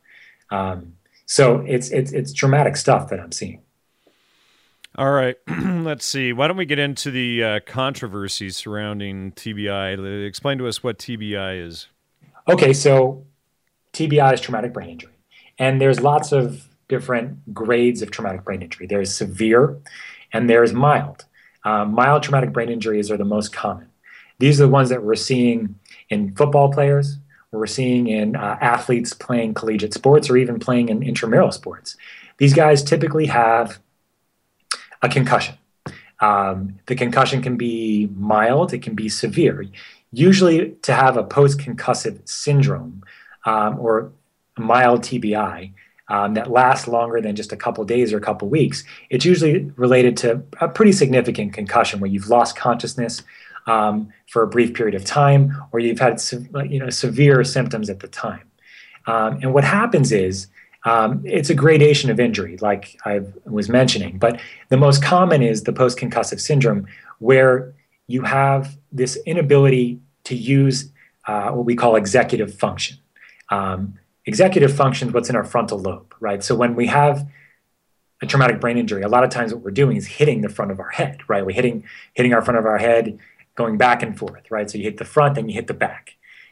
So it's dramatic stuff that I'm seeing. All right, let's see. Why don't we get into the controversy surrounding TBI? Explain to us what TBI is. Okay, so TBI is traumatic brain injury. And there's lots of different grades of traumatic brain injury. There's severe and there's mild. Mild traumatic brain injuries are the most common. These are the ones that we're seeing in football players, or we're seeing in athletes playing collegiate sports, or even playing in intramural sports. These guys typically have a concussion. The concussion can be mild, it can be severe. Usually to have a post-concussive syndrome or a mild TBI that lasts longer than just a couple days or a couple weeks, it's usually related to a pretty significant concussion where you've lost consciousness for a brief period of time, or you've had severe symptoms at the time. And what happens is it's a gradation of injury, like I was mentioning, but the most common is the post-concussive syndrome, where you have this inability to use what we call executive function. Executive function is what's in our frontal lobe, right? So when we have a traumatic brain injury, a lot of times what we're doing is hitting the front of our head, right? We're hitting our front of our head, going back and forth, right? So you hit the front and you hit the back.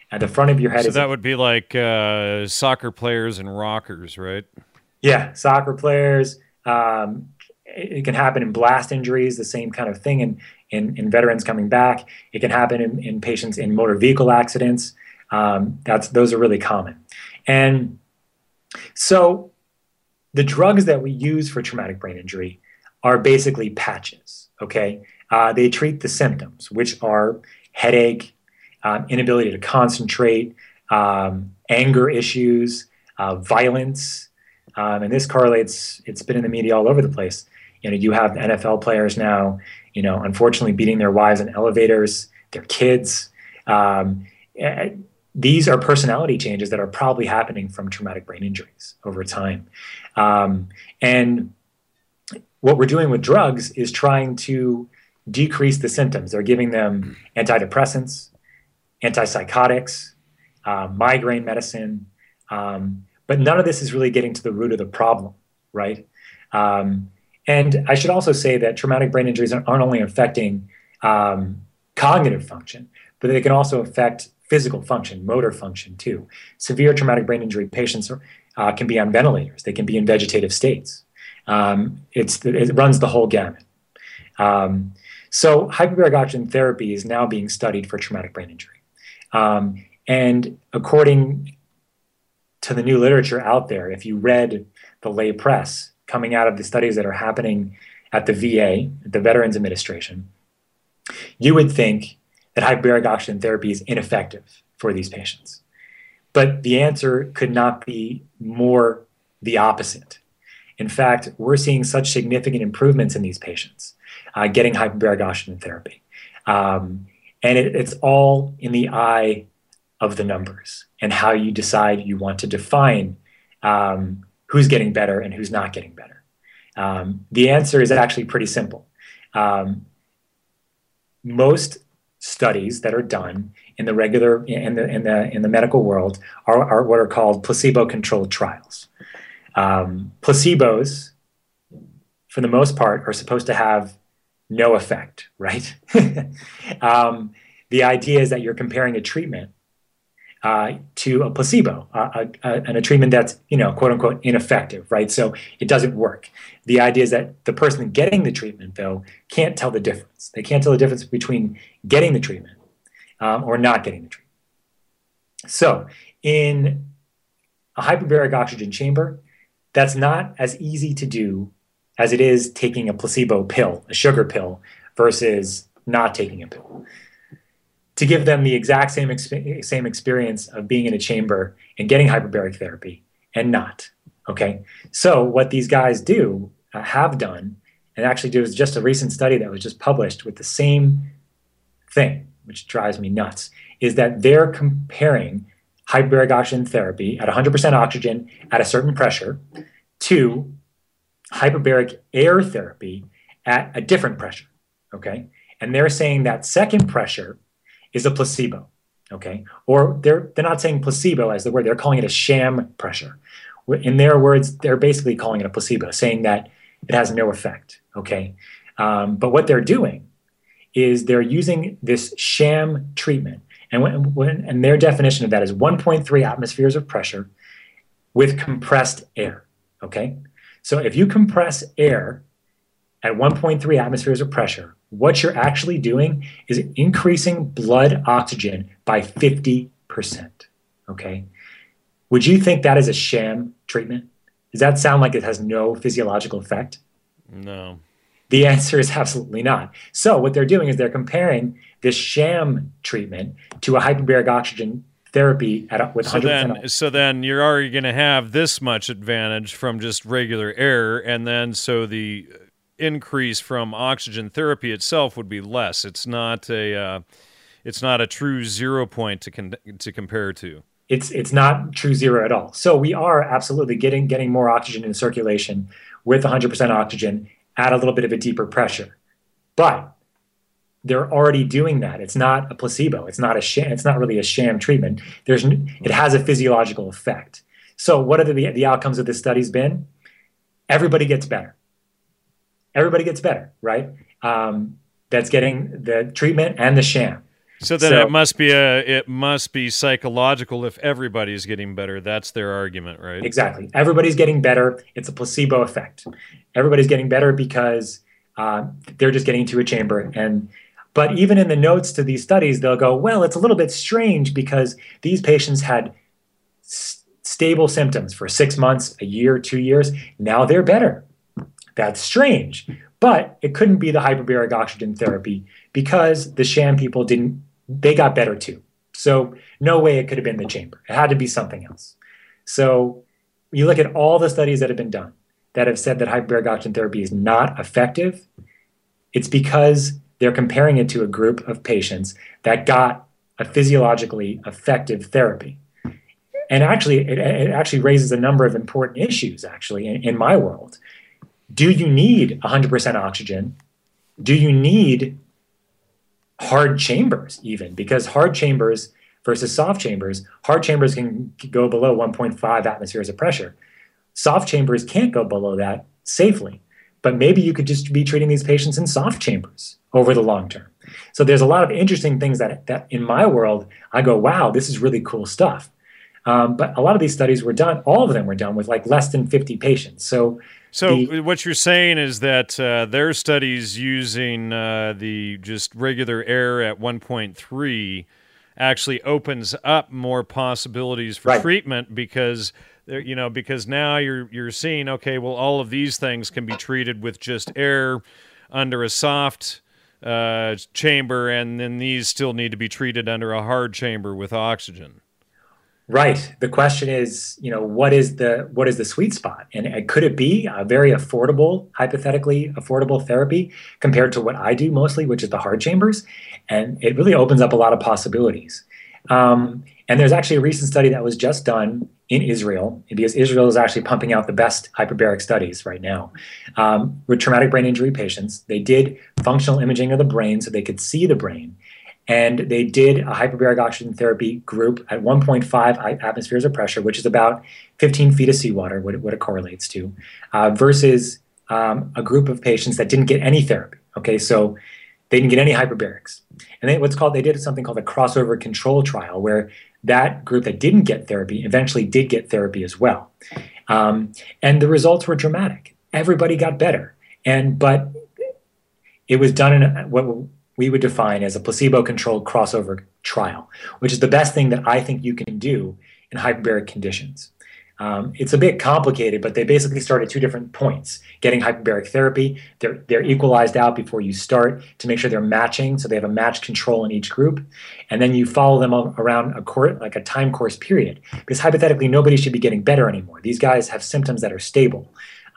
At the front of your head So is that would be like soccer players and rockers, right? yeah, soccer players. It can happen in blast injuries, the same kind of thing in veterans coming back. It can happen in patients in motor vehicle accidents. Those are really common. And so the drugs that we use for traumatic brain injury are basically patches, okay? They treat the symptoms, which are headache, inability to concentrate, anger issues, violence, and this correlates, it's been in the media all over the place. You have NFL players now, unfortunately beating their wives in elevators, their kids. These are personality changes that are probably happening from traumatic brain injuries over time. And what we're doing with drugs is trying to decrease the symptoms. They're giving them antidepressants, antipsychotics, migraine medicine, but none of this is really getting to the root of the problem, right? And I should also say that traumatic brain injuries aren't only affecting cognitive function, but they can also affect physical function, motor function too. Severe traumatic brain injury patients can be on ventilators. They can be in vegetative states. It runs the whole gamut. So hyperbaric oxygen therapy is now being studied for traumatic brain injury. And according to the new literature out there, if you read the lay press coming out of the studies that are happening at the VA, the Veterans Administration, you would think that hyperbaric oxygen therapy is ineffective for these patients. But the answer could not be more the opposite. In fact, we're seeing such significant improvements in these patients getting hyperbaric oxygen therapy. And it's all in the eye of the numbers and how you decide you want to define who's getting better and who's not getting better. The answer is actually pretty simple. Most studies that are done in the regular in the medical world are what are called placebo-controlled trials. Placebos, for the most part, are supposed to have no effect, right? The idea is that you're comparing a treatment to a placebo, and a treatment that's, quote unquote, ineffective, right? So it doesn't work. The idea is that the person getting the treatment, though, can't tell the difference. They can't tell the difference between getting the treatment or not getting the treatment. So in a hyperbaric oxygen chamber, that's not as easy to do as it is taking a placebo pill, a sugar pill, versus not taking a pill. To give them the exact same experience of being in a chamber and getting hyperbaric therapy and not, okay? So what these guys have done, and actually there was just a recent study that was just published with the same thing, which drives me nuts, is that they're comparing hyperbaric oxygen therapy at 100% oxygen at a certain pressure to hyperbaric air therapy at a different pressure, okay? And they're saying that second pressure is a placebo, okay? Or they're not saying placebo as the word, they're calling it a sham pressure. In their words, they're basically calling it a placebo, saying that it has no effect, okay? But what they're doing is they're using this sham treatment, and their definition of that is 1.3 atmospheres of pressure with compressed air, okay? So if you compress air at 1.3 atmospheres of pressure, what you're actually doing is increasing blood oxygen by 50%, okay? Would you think that is a sham treatment? Does that sound like it has no physiological effect? No. The answer is absolutely not. So what they're doing is they're comparing this sham treatment to a hyperbaric oxygen therapy with 100%. So then you're already going to have this much advantage from just regular air, and then so the increase from oxygen therapy itself would be less. It's not a true 0 point to compare to. It's not true zero at all. So we are absolutely getting more oxygen in circulation with 100% oxygen at a little bit of a deeper pressure. But they're already doing that. It's not a placebo. It's not a sham. It's not really a sham treatment. It has a physiological effect. So what are the outcomes of this study's been? Everybody gets better. Everybody gets better, right? That's getting the treatment and the sham. So then it must be psychological if everybody's getting better. That's their argument, right? Exactly. Everybody's getting better. It's a placebo effect. Everybody's getting better because they're just getting into a chamber. But even in the notes to these studies, they'll go, well, it's a little bit strange because these patients had stable symptoms for 6 months, a year, 2 years. Now they're better. That's strange. But it couldn't be the hyperbaric oxygen therapy because the sham people they got better too. So no way it could have been the chamber. It had to be something else. So you look at all the studies that have been done that have said that hyperbaric oxygen therapy is not effective. It's because they're comparing it to a group of patients that got a physiologically effective therapy. And actually, it actually raises a number of important issues, actually, in my world. Do you need 100% oxygen? Do you need hard chambers even? Because hard chambers versus soft chambers, hard chambers can go below 1.5 atmospheres of pressure. Soft chambers can't go below that safely. But maybe you could just be treating these patients in soft chambers over the long term. So there's a lot of interesting things that in my world, I go, wow, this is really cool stuff. But a lot of these studies were done, all of them were done with like less than 50 patients. So what you're saying is that their studies using the just regular air at 1.3 actually opens up more possibilities for treatment because now you're seeing, okay, well, all of these things can be treated with just air under a soft chamber, and then these still need to be treated under a hard chamber with oxygen. Right. The question is, what is the sweet spot? And could it be a very affordable, hypothetically affordable therapy compared to what I do mostly, which is the hard chambers? And it really opens up a lot of possibilities. And there's actually a recent study that was just done in Israel, because Israel is actually pumping out the best hyperbaric studies right now with traumatic brain injury patients. They did functional imaging of the brain so they could see the brain. And they did a hyperbaric oxygen therapy group at 1.5 atmospheres of pressure, which is about 15 feet of seawater, what it correlates to, versus a group of patients that didn't get any therapy. Okay, so they didn't get any hyperbarics. And they did something called a crossover control trial, where that group that didn't get therapy eventually did get therapy as well. And the results were dramatic. Everybody got better. But it was done in what we would define as a placebo-controlled crossover trial, which is the best thing that I think you can do in hyperbaric conditions. It's a bit complicated, but they basically start at 2 different points. Getting hyperbaric therapy, they're equalized out before you start to make sure they're matching, so they have a matched control in each group, and then you follow them around a time course period, because hypothetically nobody should be getting better anymore. These guys have symptoms that are stable.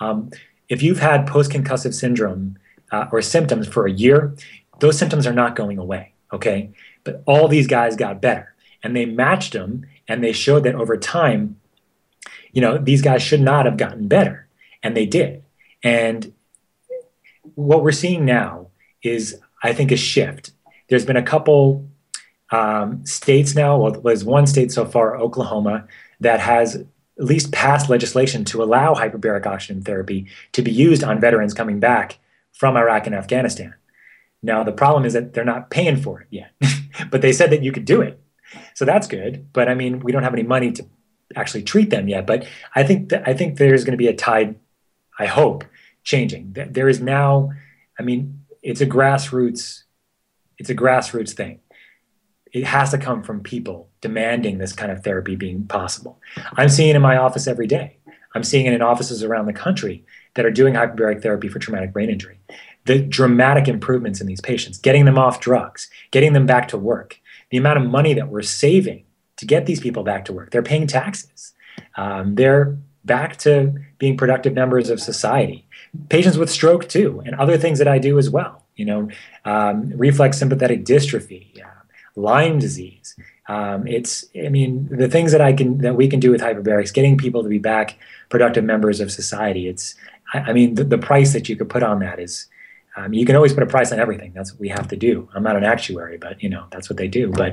If you've had post-concussive syndrome or symptoms for a year, those symptoms are not going away, okay? But all these guys got better, and they matched them, and they showed that over time, these guys should not have gotten better, and they did. And what we're seeing now is, I think, a shift. There's been a couple states now, well, there's one state so far, Oklahoma, that has at least passed legislation to allow hyperbaric oxygen therapy to be used on veterans coming back from Iraq and Afghanistan. Now, the problem is that they're not paying for it yet, but they said that you could do it. So that's good. But I mean, we don't have any money to actually treat them yet. But I think there's going to be a tide, I hope, changing. There is now, I mean, it's a grassroots thing. It has to come from people demanding this kind of therapy being possible. I'm seeing it in my office every day. I'm seeing it in offices around the country that are doing hyperbaric therapy for traumatic brain injury. The dramatic improvements in these patients, getting them off drugs, getting them back to work, the amount of money that we're saving to get these people back to work. They're paying taxes. They're back to being productive members of society. Patients with stroke too, and other things that I do as well. Reflex sympathetic dystrophy, Lyme disease. The things that we can do with hyperbarics, getting people to be back productive members of society. The price that you could put on that is, you can always put a price on everything. That's what we have to do. I'm not an actuary, but that's what they do. But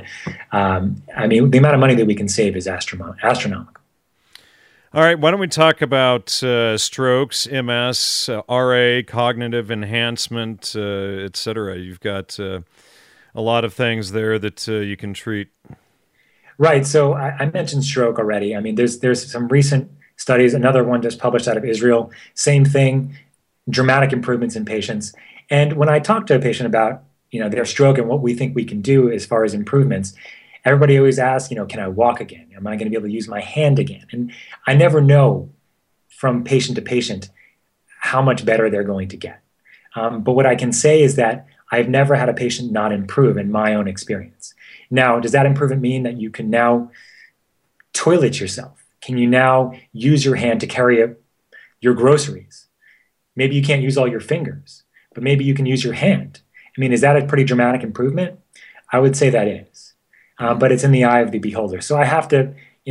the amount of money that we can save is astronomical. All right, why don't we talk about strokes, MS, RA, cognitive enhancement, et cetera. You've got a a lot of things there that you can treat. Right. So I mentioned stroke already. I mean, there's some recent studies. Another one just published out of Israel. Same thing. Dramatic improvements in patients. And when I talk to a patient about their stroke and what we think we can do as far as improvements, everybody always asks, can I walk again? Am I going to be able to use my hand again? And I never know from patient to patient how much better they're going to get. But what I can say is that I've never had a patient not improve in my own experience. Now, does that improvement mean that you can now toilet yourself? Can you now use your hand to carry your groceries? Maybe you can't use all your fingers, but maybe you can use your hand. I mean, is that a pretty dramatic improvement? I would say that is, but it's in the eye of the beholder. So I have to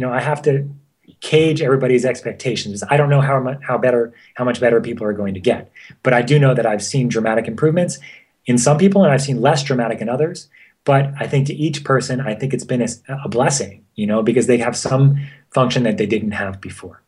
cage everybody's expectations. I don't know how much better people are going to get, but I do know that I've seen dramatic improvements in some people, and I've seen less dramatic in others. But I think to each person, I think it's been a blessing, because they have some function that they didn't have before.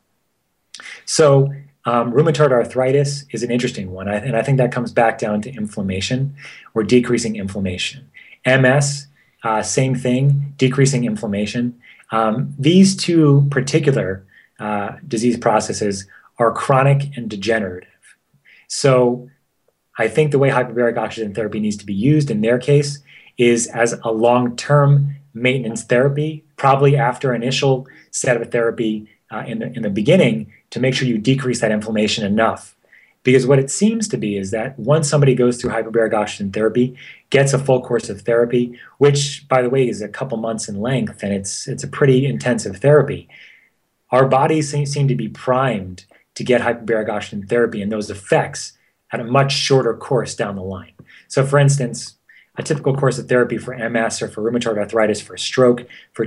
So rheumatoid arthritis is an interesting one, and I think that comes back down to inflammation or decreasing inflammation. MS, same thing, decreasing inflammation. These two particular disease processes are chronic and degenerative. So I think the way hyperbaric oxygen therapy needs to be used in their case is as a long-term maintenance therapy, probably after initial set of therapy in the beginning, to make sure you decrease that inflammation enough. Because what it seems to be is that once somebody goes through hyperbaric oxygen therapy, gets a full course of therapy, which, by the way, is a couple months in length, and it's a pretty intensive therapy, our bodies seem to be primed to get hyperbaric oxygen therapy and those effects at a much shorter course down the line. So, for instance, a typical course of therapy for MS or for rheumatoid arthritis, for stroke, for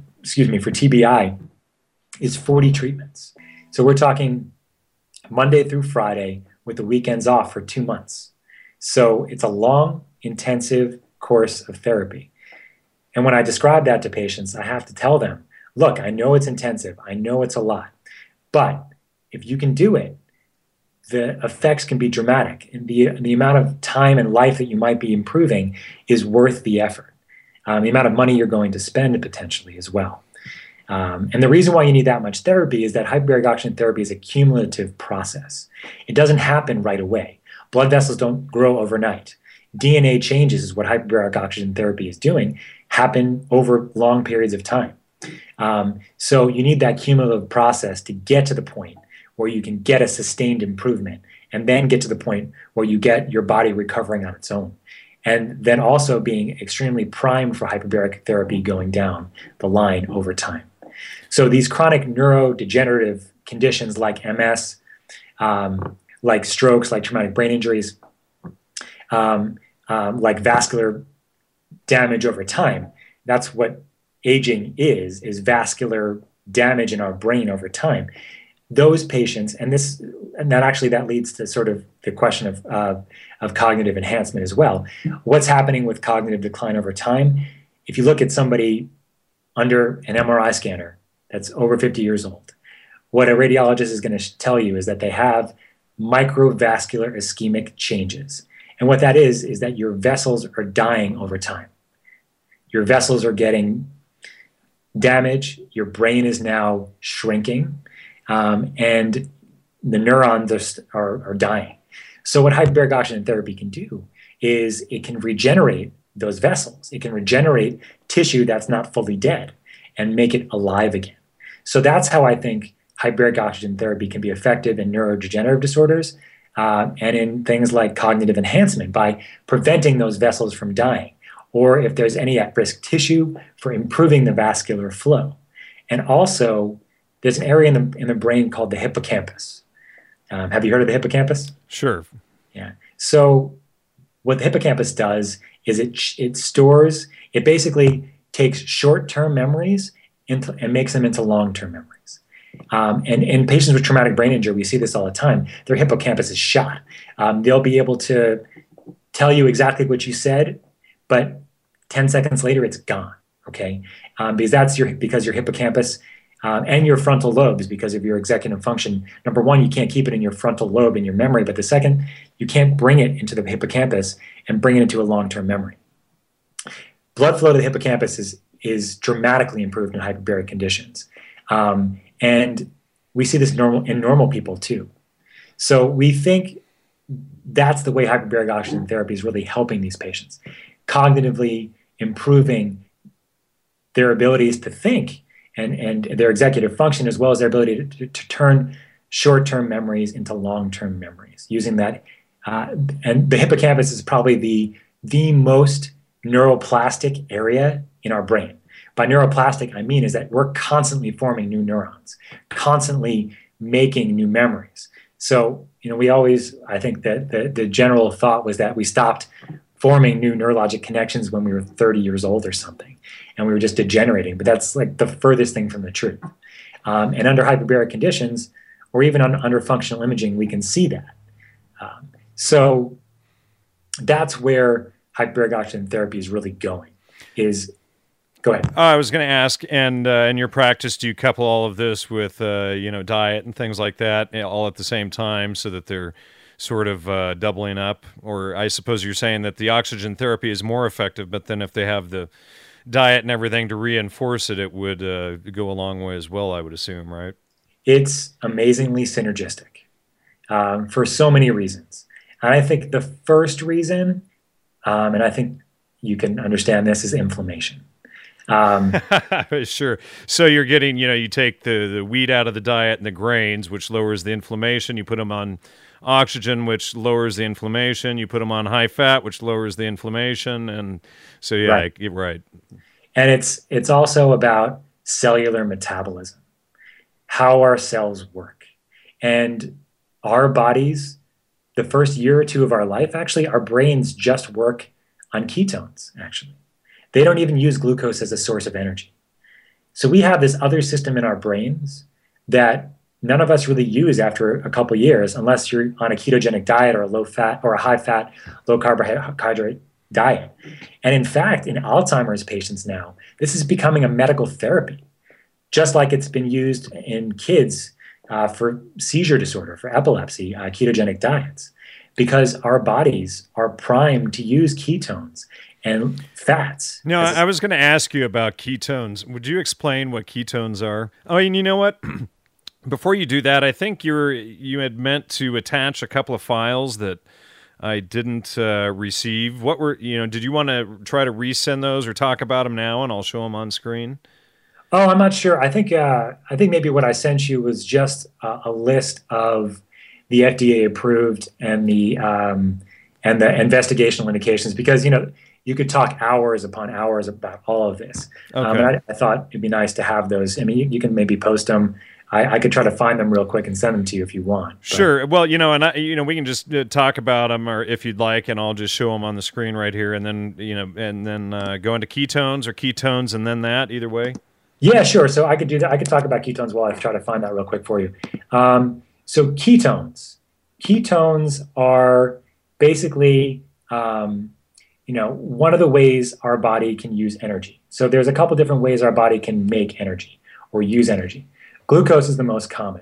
TBI is 40 treatments. So we're talking Monday through Friday with the weekends off for 2 months. So it's a long, intensive course of therapy. And when I describe that to patients, I have to tell them, look, I know it's intensive. I know it's a lot. But if you can do it, the effects can be dramatic, and the amount of time and life that you might be improving is worth the effort. The amount of money you're going to spend potentially as well. And the reason why you need that much therapy is that hyperbaric oxygen therapy is a cumulative process. It doesn't happen right away. Blood vessels don't grow overnight. DNA changes is what hyperbaric oxygen therapy is doing, happen over long periods of time. So you need that cumulative process to get to the point where you can get a sustained improvement, and then get to the point where you get your body recovering on its own. And then also being extremely primed for hyperbaric therapy going down the line over time. So these chronic neurodegenerative conditions like MS, like strokes, like traumatic brain injuries, like vascular damage over time, that's what aging is vascular damage in our brain over time. Those patients, and that leads to sort of the question of cognitive enhancement as well. What's happening with cognitive decline over time? If you look at somebody under an MRI scanner that's over 50 years old, what a radiologist is going to tell you is that they have microvascular ischemic changes. And what that is that your vessels are dying over time. Your vessels are getting damaged. Your brain is now shrinking. And the neurons are dying. So what hyperbaric oxygen therapy can do is it can regenerate those vessels. It can regenerate tissue that's not fully dead and make it alive again. So that's how I think hyperbaric oxygen therapy can be effective in neurodegenerative disorders and in things like cognitive enhancement by preventing those vessels from dying, or if there's any at-risk tissue, for improving the vascular flow. And also, there's an area in the brain called the hippocampus. Have you heard of the hippocampus? Sure. Yeah. So what the hippocampus does is it basically takes short-term memories and makes them into long-term memories. And in patients with traumatic brain injury, we see this all the time. Their hippocampus is shot. They'll be able to tell you exactly what you said, but 10 seconds later, it's gone. Okay, because your hippocampus and your frontal lobes, because of your executive function. Number one, you can't keep it in your frontal lobe in your memory, but the second, you can't bring it into the hippocampus and bring it into a long-term memory. blood flow to the hippocampus is dramatically improved in hyperbaric conditions. And we see this in normal people too. So we think that's the way hyperbaric oxygen therapy is really helping these patients, cognitively improving their abilities to think and their executive function, as well as their ability to turn short-term memories into long-term memories using that. And the hippocampus is probably the most neuroplastic area in our brain. By neuroplastic, I mean is that we're constantly forming new neurons, constantly making new memories. So, I think that the general thought was that we stopped forming new neurologic connections when we were 30 years old or something, and we were just degenerating. But that's like the furthest thing from the truth. And under hyperbaric conditions, or even under functional imaging, we can see that. So that's where hyperbaric oxygen therapy is really going. Go ahead. I was going to ask, and in your practice, do you couple all of this with, diet and things like that, all at the same time, so that they're sort of doubling up? Or I suppose you're saying that the oxygen therapy is more effective, but then if they have the diet and everything to reinforce it, it would go a long way as well, I would assume, right? It's amazingly synergistic for so many reasons. And I think the first reason, and I think you can understand this, is inflammation. Sure. So you're getting, you take the wheat out of the diet and the grains, which lowers the inflammation. You put them on oxygen, which lowers the inflammation. You put them on high fat, which lowers the inflammation. And so, yeah, right. You're right. And it's also about cellular metabolism, how our cells work. And our bodies, the first year or two of our life, actually, our brains just work on ketones, actually. They don't even use glucose as a source of energy. So we have this other system in our brains that none of us really use after a couple years, unless you're on a ketogenic diet or a low fat or a high fat, low carbohydrate diet. And in fact, in Alzheimer's patients now, this is becoming a medical therapy, just like it's been used in kids for seizure disorder, for epilepsy, ketogenic diets, because our bodies are primed to use ketones and fats. No, I was going to ask you about ketones. Would you explain what ketones are? Oh, and you know what? Before you do that, I think you had meant to attach a couple of files that I didn't receive. What were, did you want to try to resend those or talk about them now, and I'll show them on screen? Oh, I'm not sure. I think maybe what I sent you was just a list of the FDA approved and the investigational indications, because you could talk hours upon hours about all of this. Okay. But I thought it'd be nice to have those. I mean, you can maybe post them. I could try to find them real quick and send them to you if you want. But. Sure. Well, and we can just talk about them, or if you'd like, and I'll just show them on the screen right here, and then go into ketones or ketones, and then that. Either way. Yeah, sure. So I could do that. I could talk about ketones while I try to find that real quick for you. So ketones are basically one of the ways our body can use energy. So there's a couple different ways our body can make energy or use energy. Glucose is the most common.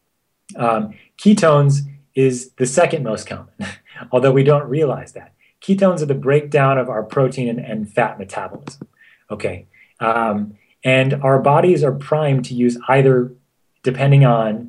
Ketones is the second most common, although we don't realize that. Ketones are the breakdown of our protein and fat metabolism. Okay. And our bodies are primed to use either, depending on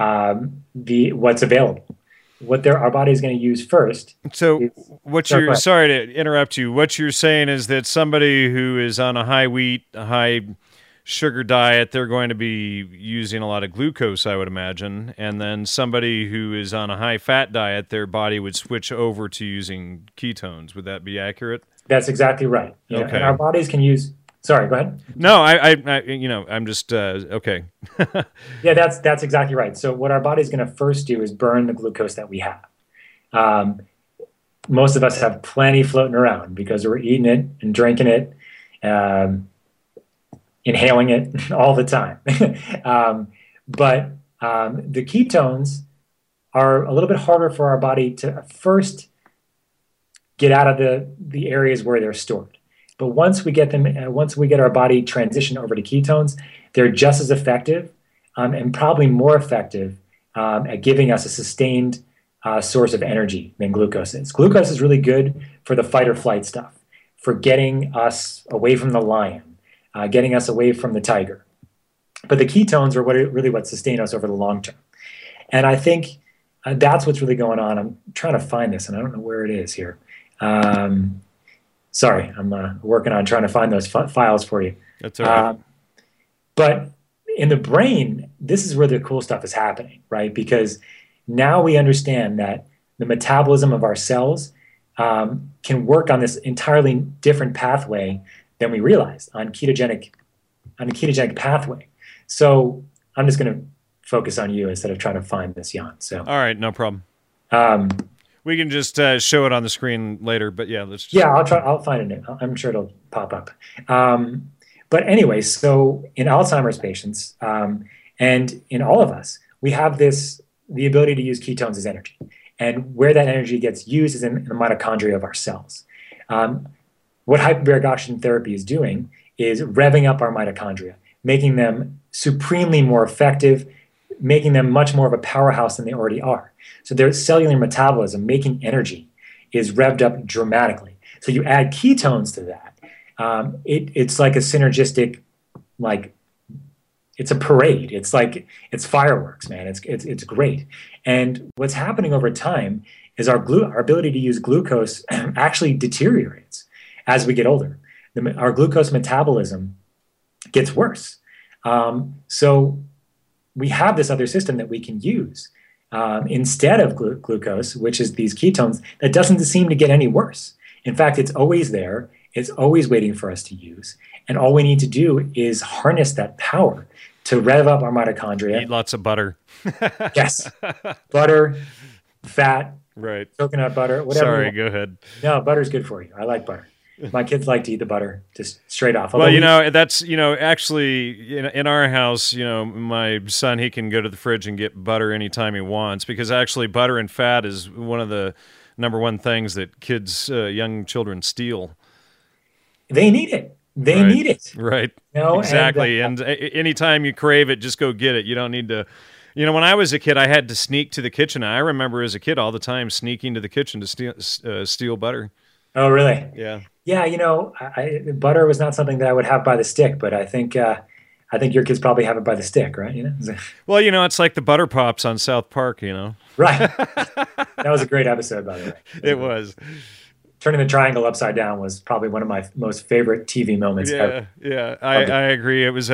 what's available. What our body is going to use first. So sorry to interrupt you. What you're saying is that somebody who is on a high wheat, a high sugar diet, they're going to be using a lot of glucose, I would imagine. And then somebody who is on a high fat diet, their body would switch over to using ketones. Would that be accurate? That's exactly right. Okay. And our bodies can use. Sorry, go ahead. No, I'm just okay. Yeah, that's exactly right. So what our body's going to first do is burn the glucose that we have. Most of us have plenty floating around because we're eating it and drinking it, inhaling it all the time. But the ketones are a little bit harder for our body to first get out of the areas where they're stored. But once we get our body transitioned over to ketones, they're just as effective and probably more effective at giving us a sustained source of energy than glucose is. Glucose is really good for the fight or flight stuff, for getting us away from the lion, getting us away from the tiger. But the ketones are what sustain us over the long term. And I think that's what's really going on. I'm trying to find this, and I don't know where it is here. Sorry, I'm working on trying to find those files for you. That's all right. But in the brain, this is where the cool stuff is happening, right? Because now we understand that the metabolism of our cells can work on this entirely different pathway than we realized on a ketogenic pathway. So I'm just going to focus on you instead of trying to find this, Jan. So all right, no problem. We can just show it on the screen later, but yeah, let's just... Yeah, I'll find it. I'm sure it'll pop up. But anyway, so in Alzheimer's patients and in all of us, we have the ability to use ketones as energy. And where that energy gets used is in the mitochondria of our cells. What hyperbaric oxygen therapy is doing is revving up our mitochondria, making them supremely more effective, making them much more of a powerhouse than they already are. So their cellular metabolism, making energy, is revved up dramatically. So you add ketones to that. It's like a synergistic, it's a parade. It's fireworks, man. It's great. And what's happening over time is our ability to use glucose actually deteriorates as we get older. Our glucose metabolism gets worse. So we have this other system that we can use instead of glucose, which is these ketones, that doesn't seem to get any worse. In fact, it's always there. It's always waiting for us to use. And all we need to do is harness that power to rev up our mitochondria. Eat lots of butter. Yes. Butter, fat, right? Coconut butter, whatever. Sorry, go ahead. No, butter's good for you. I like butter. My kids like to eat the butter just straight off. Well, that's, actually, in our house, my son, he can go to the fridge and get butter anytime he wants, because actually butter and fat is one of the number one things that kids, young children steal. They need it. They need it. Right. Exactly. And anytime you crave it, just go get it. You don't need to. When I was a kid, I had to sneak to the kitchen. I remember as a kid all the time sneaking to the kitchen to steal butter. Oh, really? Yeah. Yeah, butter was not something that I would have by the stick, but I think your kids probably have it by the stick, right? Well, it's like the Butter Pops on South Park, Right. That was a great episode, by the way. It was. Turning the triangle upside down was probably one of my most favorite TV moments ever. Yeah, I agree. It was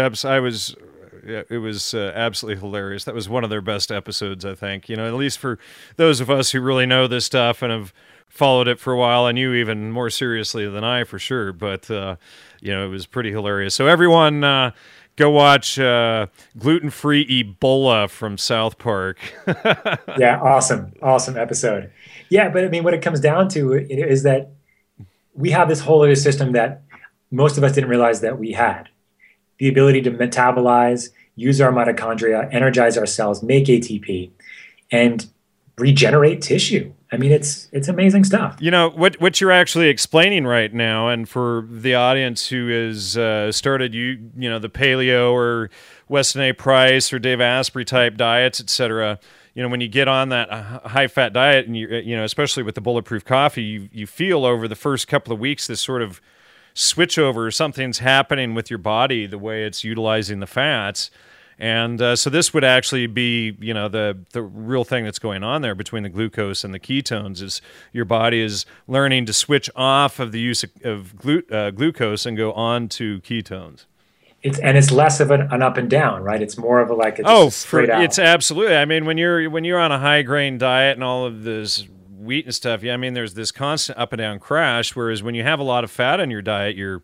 absolutely hilarious. That was one of their best episodes, I think. At least for those of us who really know this stuff and have followed it for a while, and you even more seriously than I, for sure. But it was pretty hilarious. So everyone, go watch Gluten-Free Ebola from South Park. Yeah, awesome episode. Yeah, but I mean, what it comes down to is that we have this whole other system that most of us didn't realize that we had. The ability to metabolize, use our mitochondria, energize our cells, make ATP, and regenerate tissue. I mean, it's amazing stuff. What you're actually explaining right now, and for the audience who has started the paleo or Weston A. Price or Dave Asprey type diets, etc. When you get on that high-fat diet, and especially with the Bulletproof Coffee, you feel over the first couple of weeks this sort of switch over. Something's happening with your body, the way it's utilizing the fats. And so this would actually be, the real thing that's going on there between the glucose and the ketones is your body is learning to switch off of the use of glucose and go on to ketones. It's less of an up and down, right? It's more of straight out. It's absolutely. I mean, when you're on a high grain diet and all of this wheat and stuff, there's this constant up and down crash. Whereas when you have a lot of fat in your diet, your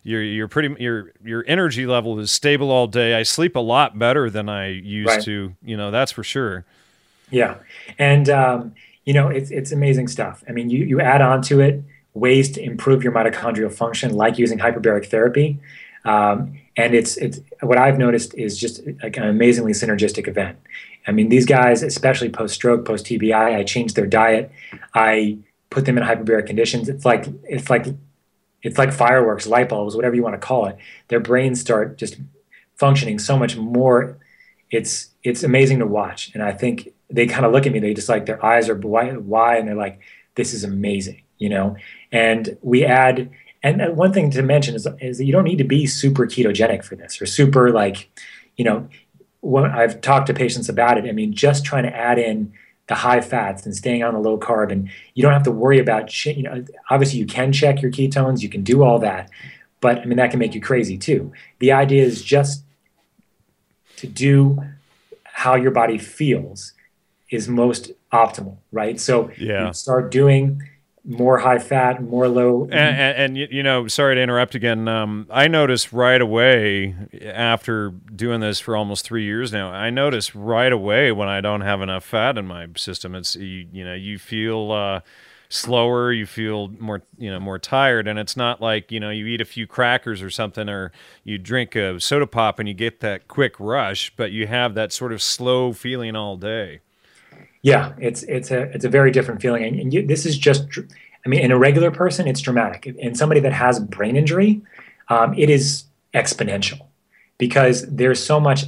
energy level is stable all day. I sleep a lot better than I used to. That's for sure. Yeah, and it's amazing stuff. I mean, you add on to it ways to improve your mitochondrial function, like using hyperbaric therapy. And it's what I've noticed is just like an amazingly synergistic event. I mean, these guys, especially post-stroke, post-TBI, I changed their diet. I put them in hyperbaric conditions. It's like fireworks, light bulbs, whatever you want to call it. Their brains start just functioning so much more. It's amazing to watch. And I think they kind of look at me. They just their eyes are wide, and they're like, "This is amazing," And we add And one thing to mention is that you don't need to be super ketogenic for this, or super like, when I've talked to patients about it. I mean, just trying to add in the high fats and staying on the low carb, and you don't have to worry about, obviously you can check your ketones, you can do all that, but I mean, that can make you crazy too. The idea is just to do how your body feels is most optimal, right? So you start doing more high fat, more low. And sorry to interrupt again. I noticed right away after doing this for almost 3 years now, I notice right away when I don't have enough fat in my system, it's, you feel slower, you feel more tired. And it's not like, you eat a few crackers or something, or you drink a soda pop and you get that quick rush, but you have that sort of slow feeling all day. Yeah, it's a very different feeling, and this is just, I mean, in a regular person, it's dramatic. In somebody that has brain injury, it is exponential, because there's so much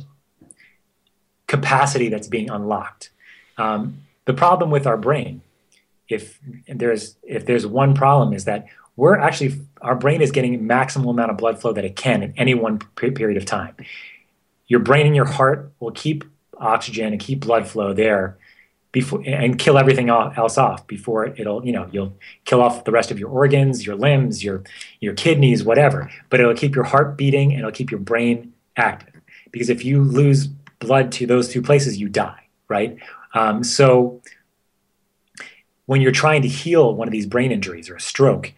capacity that's being unlocked. The problem with our brain, if there's one problem, is that our brain is getting maximal amount of blood flow that it can in any one period of time. Your brain and your heart will keep oxygen and keep blood flow there before, and kill everything else off before you'll kill off the rest of your organs, your limbs, your kidneys, whatever. But it'll keep your heart beating and it'll keep your brain active. Because if you lose blood to those two places, you die, right? So when you're trying to heal one of these brain injuries or a stroke,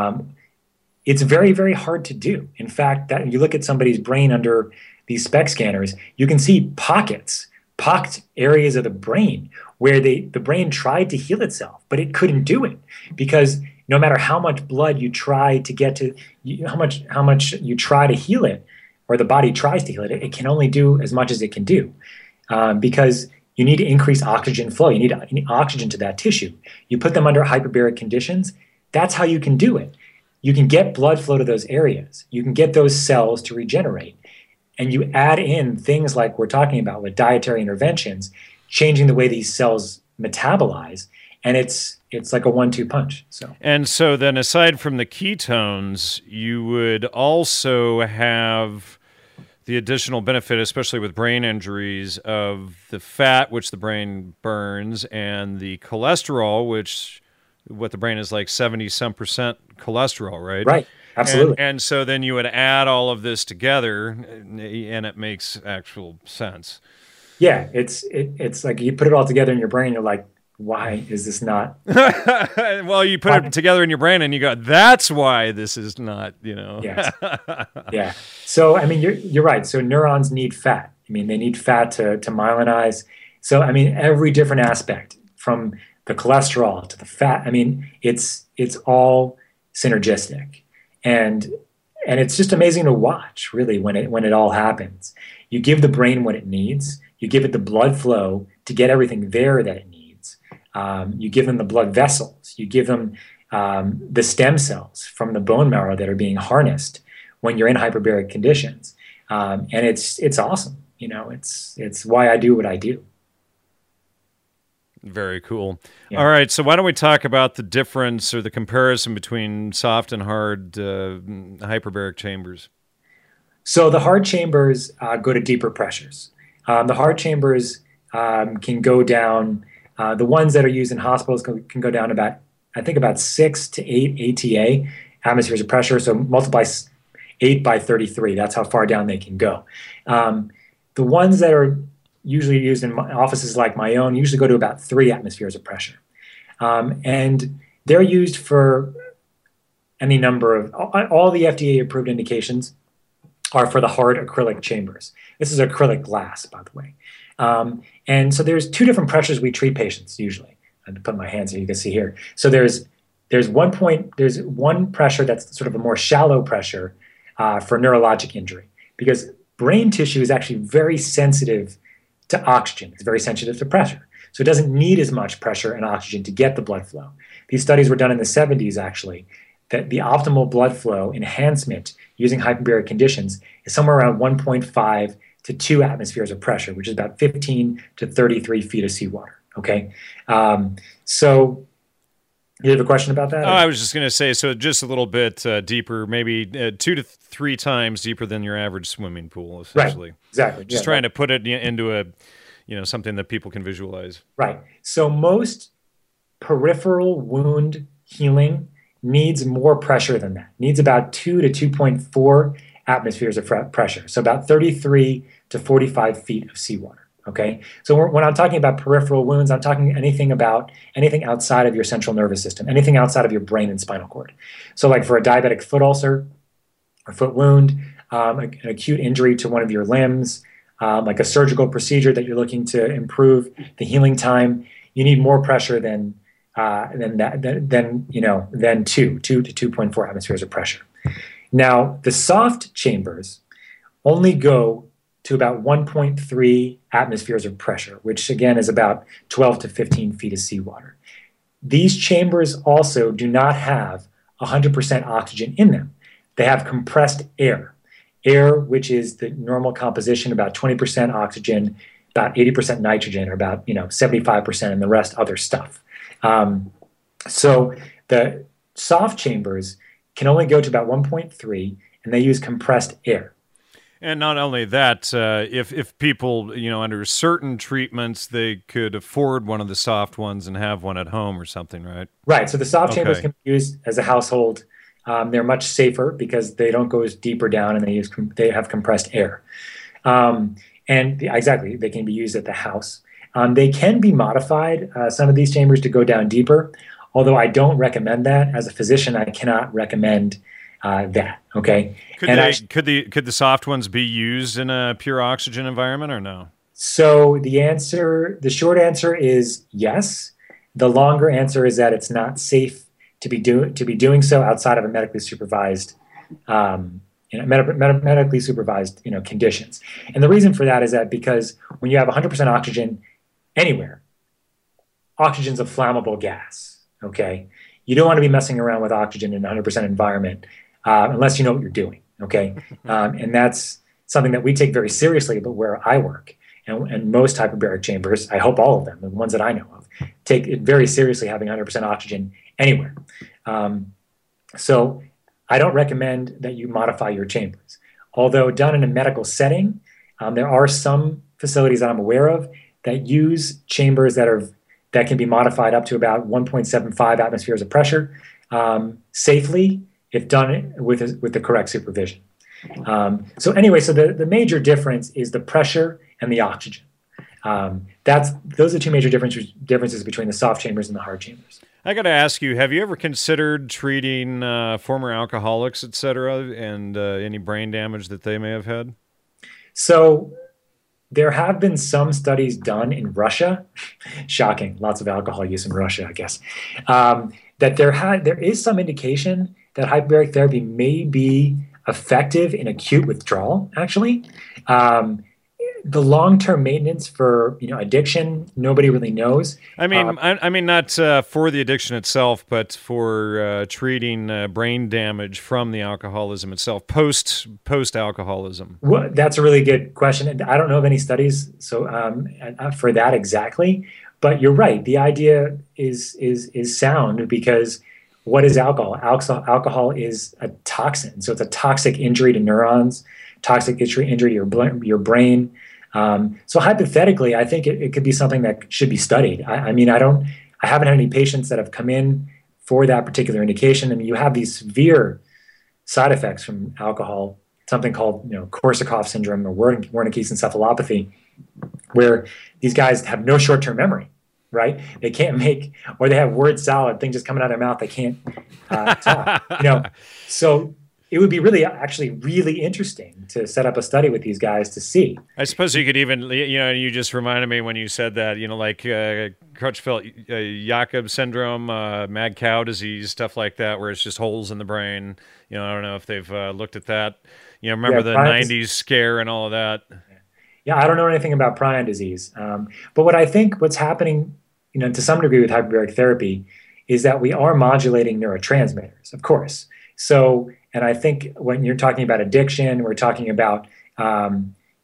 it's very, very hard to do. In fact, that you look at somebody's brain under these SPECT scanners, you can see pocked areas of the brain where the brain tried to heal itself, but it couldn't do it, because no matter how much blood you try to get to, how much you try to heal it, or the body tries to heal it, it can only do as much as it can do, because you need to increase oxygen flow. You need oxygen to that tissue. You put them under hyperbaric conditions. That's how you can do it. You can get blood flow to those areas. You can get those cells to regenerate. And you add in things like we're talking about with dietary interventions, changing the way these cells metabolize, and it's like a 1-2 punch. And so then, aside from the ketones, you would also have the additional benefit, especially with brain injuries, of the fat, which the brain burns, and the cholesterol, which what the brain is like 70-some% cholesterol, right? Right. Absolutely. And so then you would add all of this together, and it makes actual sense. Yeah, it's like you put it all together in your brain, you're like, why is this not? Well, you put it together in your brain and you go, that's why this is not, Yes. Yeah. So, I mean, you're right. So neurons need fat. I mean, they need fat to myelinize. So, I mean, every different aspect, from the cholesterol to the fat, I mean, it's all synergistic. And it's just amazing to watch, really, when it all happens. You give the brain what it needs. You give it the blood flow to get everything there that it needs. You give them the blood vessels. You give them the stem cells from the bone marrow that are being harnessed when you're in hyperbaric conditions. And it's awesome. It's why I do what I do. Very cool. Yeah. All right, so why don't we talk about the difference or the comparison between soft and hard hyperbaric chambers? So the hard chambers go to deeper pressures. The hard chambers can go down, the ones that are used in hospitals can go down about 6 to 8 ATA, atmospheres of pressure. So multiply 8 by 33. That's how far down they can go. The ones that are usually used in offices like my own usually go to about 3 atmospheres of pressure. And they're used for any number of, all the FDA approved indications are for the hard acrylic chambers. This is acrylic glass, by the way. And so there's 2 different pressures we treat patients usually. I'm going to put my hands so you can see here. So there's one pressure that's sort of a more shallow pressure for neurologic injury, because brain tissue is actually very sensitive to oxygen. It's very sensitive to pressure. So it doesn't need as much pressure and oxygen to get the blood flow. These studies were done in the 70s, actually, that the optimal blood flow enhancement using hyperbaric conditions is somewhere around 1.5 to 2 atmospheres of pressure, which is about 15 to 33 feet of seawater, okay? So You have a question about that? Oh, I was just going to say, so just a little bit deeper, maybe 2 to 3 times deeper than your average swimming pool, essentially. Right, exactly. Just trying to put it into something that people can visualize. Right. So most peripheral wound healing needs more pressure than that. Needs about 2 to 2.4 atmospheres of pressure. So about 33 to 45 feet of seawater. Okay, so when I'm talking about peripheral wounds, I'm talking anything outside of your central nervous system, anything outside of your brain and spinal cord. So like for a diabetic foot ulcer or foot wound, an acute injury to one of your limbs, like a surgical procedure that you're looking to improve the healing time, you need more pressure than 2 to 2.4 atmospheres of pressure. Now, the soft chambers only go to about 1.3 atmospheres of pressure, which again is about 12 to 15 feet of seawater. These chambers also do not have 100% oxygen in them. They have compressed air, which is the normal composition, about 20% oxygen, about 80% nitrogen, or about 75%, and the rest other stuff. So the soft chambers can only go to about 1.3, and they use compressed air. And not only that, if people, under certain treatments, they could afford one of the soft ones and have one at home or something, right? Right. So the soft chambers can be used as a household. They're much safer because they don't go as deeper down, and they have compressed air. Exactly, they can be used at the house. They can be modified, some of these chambers, to go down deeper, although I don't recommend that. As a physician, I cannot recommend that. Okay. Could the soft ones be used in a pure oxygen environment or no? So the short answer is yes. The longer answer is that it's not safe to be doing so outside of a medically supervised conditions. And the reason for that is that because when you have 100% oxygen anywhere, oxygen's a flammable gas. Okay. You don't want to be messing around with oxygen in a 100% environment unless you know what you're doing. Okay. And that's something that we take very seriously, but where I work and most hyperbaric chambers, I hope all of them, the ones that I know of, take it very seriously, having 100% oxygen anywhere. So I don't recommend that you modify your chambers. Although done in a medical setting, there are some facilities that I'm aware of that use chambers that can be modified up to about 1.75 atmospheres of pressure safely if done with the correct supervision. So the major difference is the pressure and the oxygen. Those are two major differences between the soft chambers and the hard chambers. I got to ask you, have you ever considered treating former alcoholics, et cetera, and any brain damage that they may have had? So there have been some studies done in Russia, shocking, lots of alcohol use in Russia, I guess, that there is some indication that hyperbaric therapy may be effective in acute withdrawal, actually. The long-term maintenance for addiction, nobody really knows. I mean, not for the addiction itself, but for treating brain damage from the alcoholism itself, post alcoholism. Well, that's a really good question. I don't know of any studies for that exactly, but you're right. The idea is sound because what is alcohol? Alcohol is a toxin, so it's a toxic injury to neurons, toxic injury to your brain. So hypothetically, I think it could be something that should be studied. I haven't had any patients that have come in for that particular indication. I mean, you have these severe side effects from alcohol, something called Korsakoff syndrome or Wernicke's encephalopathy, where these guys have no short-term memory, right? They can't or they have word salad, things just coming out of their mouth. They can't talk, So it wowould be really interesting to set up a study with these guys to see. I suppose you could even, you just reminded me when you said that, like Creutzfeldt-Jakob syndrome, mad cow disease, stuff like that, where it's just holes in the brain. I don't know if they've looked at that. Remember the 90s scare and all of that? Yeah, I don't know anything about prion disease. But what's happening, to some degree with hyperbaric therapy is that we are modulating neurotransmitters, of course. So, and I think when you're talking about addiction, we're talking about,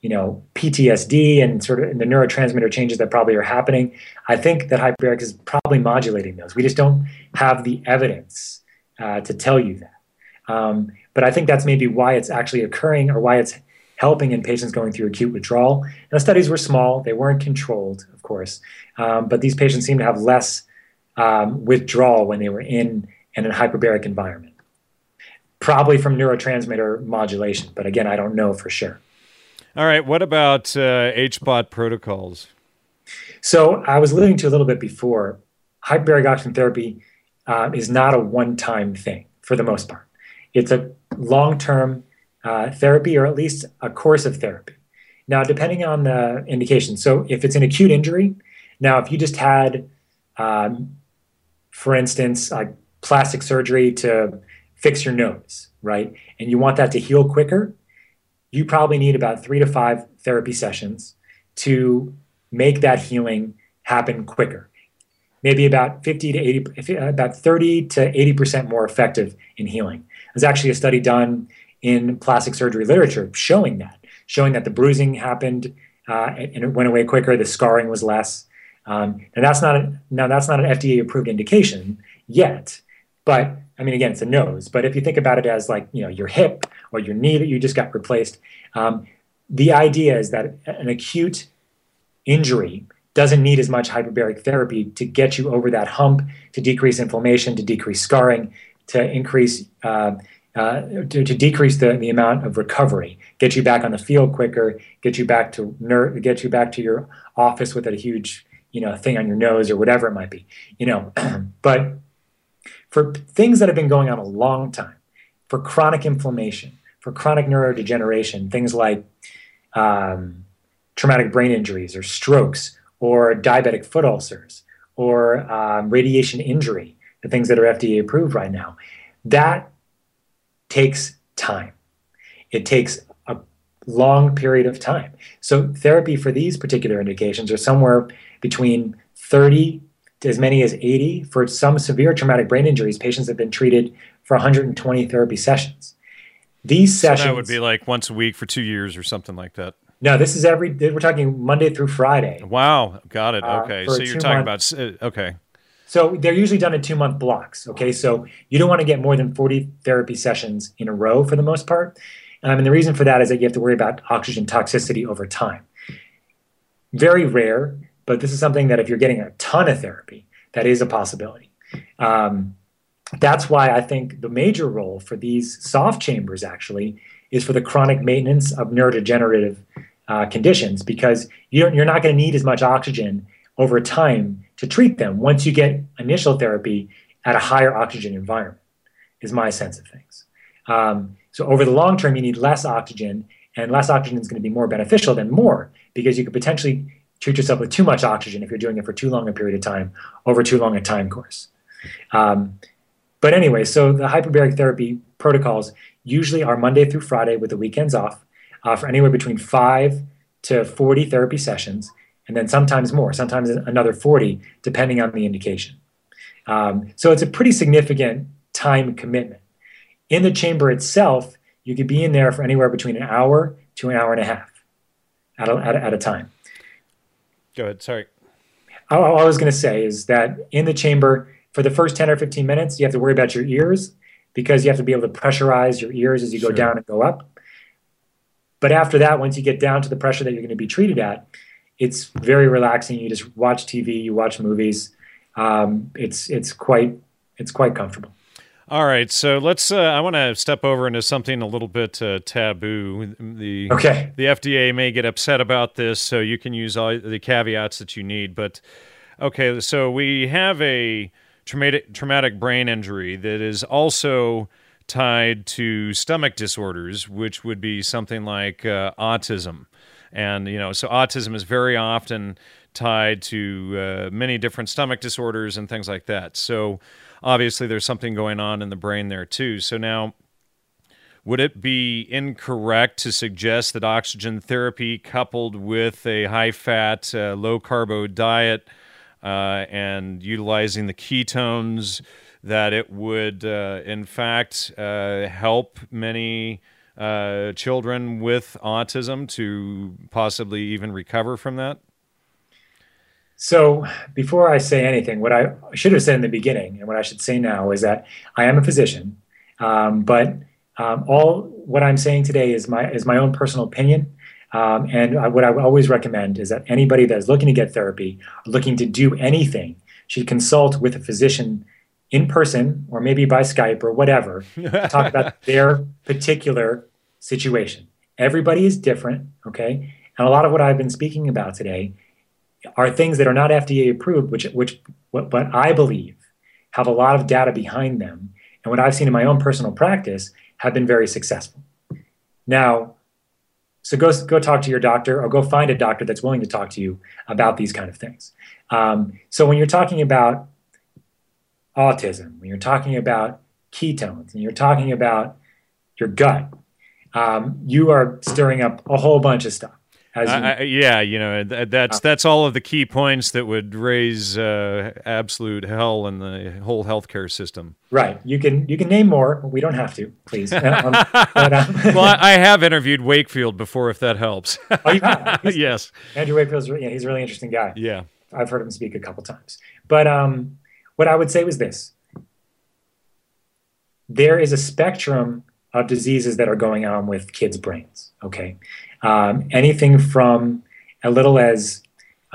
PTSD and sort of the neurotransmitter changes that probably are happening. I think that hyperbaric is probably modulating those. We just don't have the evidence to tell you that. But I think that's maybe why it's actually occurring, or why it's helping in patients going through acute withdrawal. Now, studies were small. They weren't controlled, of course. But these patients seem to have less withdrawal when they were in a hyperbaric environment. Probably from neurotransmitter modulation. But again, I don't know for sure. All right. What about HBOT protocols? So I was alluding to a little bit before, hyperbaric oxygen therapy is not a one-time thing for the most part. It's a long-term therapy, or at least a course of therapy. Now, depending on the indication. So if it's an acute injury, now if you just had, for instance, like plastic surgery to fix your nose, right? And you want that to heal quicker, you probably need about 3 to 5 therapy sessions to make that healing happen quicker. Maybe about 30 to 80% more effective in healing. There's actually a study done in plastic surgery literature showing that the bruising happened and it went away quicker, the scarring was less. And that's not an FDA approved indication yet, but I mean, again, it's a nose. But if you think about it as like, your hip or your knee that you just got replaced, the idea is that an acute injury doesn't need as much hyperbaric therapy to get you over that hump, to decrease inflammation, to decrease scarring, to increase to decrease the amount of recovery, get you back on the field quicker, get you back to your office with a huge thing on your nose or whatever it might be. But for things that have been going on a long time, for chronic inflammation, for chronic neurodegeneration, things like traumatic brain injuries or strokes or diabetic foot ulcers or radiation injury, the things that are FDA approved right now, that takes time. It takes a long period of time. So therapy for these particular indications are somewhere between 30 to as many as 80. For some severe traumatic brain injuries, patients have been treated for 120 therapy sessions. These sessions... So that would be like once a week for 2 years or something like that. No, this is we're talking Monday through Friday. Wow, got it. Okay, so you're talking about, okay. So they're usually done in 2-month blocks, okay? So you don't want to get more than 40 therapy sessions in a row for the most part. And the reason for that is that you have to worry about oxygen toxicity over time. Very rare, but this is something that if you're getting a ton of therapy, that is a possibility. That's why I think the major role for these soft chambers actually is for the chronic maintenance of neurodegenerative conditions, because you're not going to need as much oxygen over time to treat them once you get initial therapy at a higher oxygen environment, is my sense of things. So over the long term, you need less oxygen, and less oxygen is going to be more beneficial than more, because you could potentially treat yourself with too much oxygen if you're doing it for too long a period of time, over too long a time course. But anyway, so the hyperbaric therapy protocols usually are Monday through Friday with the weekends off, for anywhere between 5 to 40 therapy sessions, and then sometimes more, sometimes another 40, depending on the indication. So it's a pretty significant time commitment. In the chamber itself, you could be in there for anywhere between an hour to an hour and a half at a time. Go ahead, sorry. All I was going to say is that in the chamber, for the first 10 or 15 minutes, you have to worry about your ears, because you have to be able to pressurize your ears as you go down and go up. But after that, once you get down to the pressure that you're going to be treated at, it's very relaxing. You just watch TV, you watch movies. It's quite comfortable. All right, so let's. I want to step over into something a little bit taboo. The FDA may get upset about this, so you can use all the caveats that you need. But okay, so we have a traumatic brain injury that is also tied to stomach disorders, which would be something like autism. And, so autism is very often tied to many different stomach disorders and things like that. So obviously there's something going on in the brain there too. So now, would it be incorrect to suggest that oxygen therapy coupled with a high-fat, low-carbo diet and utilizing the ketones, that it would, in fact, help many children with autism to possibly even recover from that? So before I say anything, what I should have said in the beginning and what I should say now is that I am a physician, but all what I'm saying today is my own personal opinion. What I would always recommend is that anybody that is looking to get therapy, or looking to do anything, should consult with a physician in person or maybe by Skype or whatever to talk about their particular situation. Everybody is different, okay? And a lot of what I've been speaking about today are things that are not FDA approved, but I believe have a lot of data behind them, and what I've seen in my own personal practice have been very successful. Now, so go talk to your doctor, or go find a doctor that's willing to talk to you about these kind of things. So when you're talking about autism, when you're talking about ketones, and you're talking about your gut, you are stirring up a whole bunch of stuff. That's all of the key points that would raise absolute hell in the whole healthcare system. Right. You can name more. We don't have to, please. Well, I have interviewed Wakefield before, if that helps. Oh, you have? Yes. Andrew Wakefield's he's a really interesting guy. Yeah. I've heard him speak a couple times. But what I would say was this: there is a spectrum of diseases that are going on with kids' brains. Okay. Anything from a little as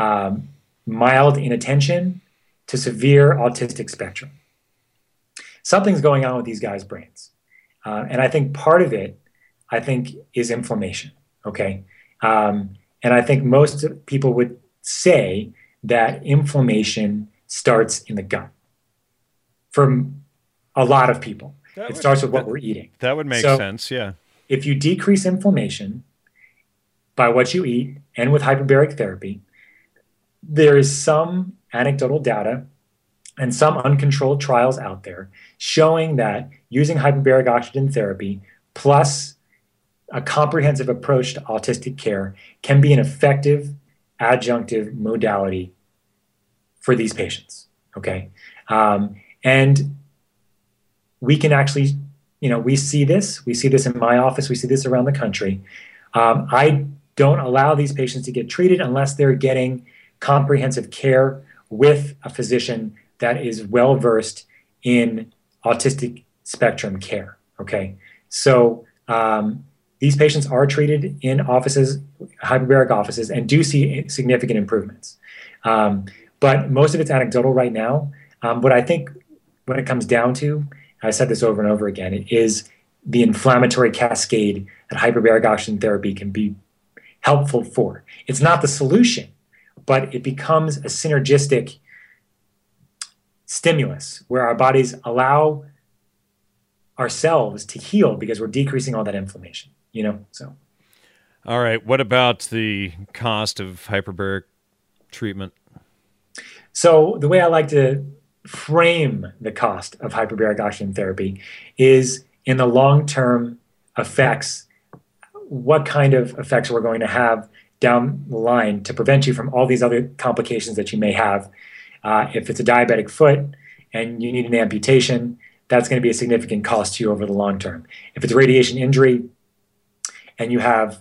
mild inattention to severe autistic spectrum. Something's going on with these guys' brains. And I think part of it, is inflammation, okay? And I think most people would say that inflammation starts in the gut for a lot of people. It starts with what we're eating. That would make sense, yeah. If you decrease inflammation by what you eat and with hyperbaric therapy, there is some anecdotal data and some uncontrolled trials out there showing that using hyperbaric oxygen therapy plus a comprehensive approach to autistic care can be an effective adjunctive modality for these patients, okay? And we can actually, we see this in my office, we see this around the country. I don't allow these patients to get treated unless they're getting comprehensive care with a physician that is well-versed in autistic spectrum care, okay? So these patients are treated in offices, hyperbaric offices, and do see significant improvements. But most of it's anecdotal right now. What I think when it comes down to, I said this over and over again, it is the inflammatory cascade that hyperbaric oxygen therapy can be helpful for. It's not the solution, but it becomes a synergistic stimulus where our bodies allow ourselves to heal because we're decreasing all that inflammation, so. All right. What about the cost of hyperbaric treatment? So the way I like to frame the cost of hyperbaric oxygen therapy is in the long-term effects, what kind of effects we're going to have down the line to prevent you from all these other complications that you may have. If it's a diabetic foot and you need an amputation, that's going to be a significant cost to you over the long term. If it's a radiation injury and you have,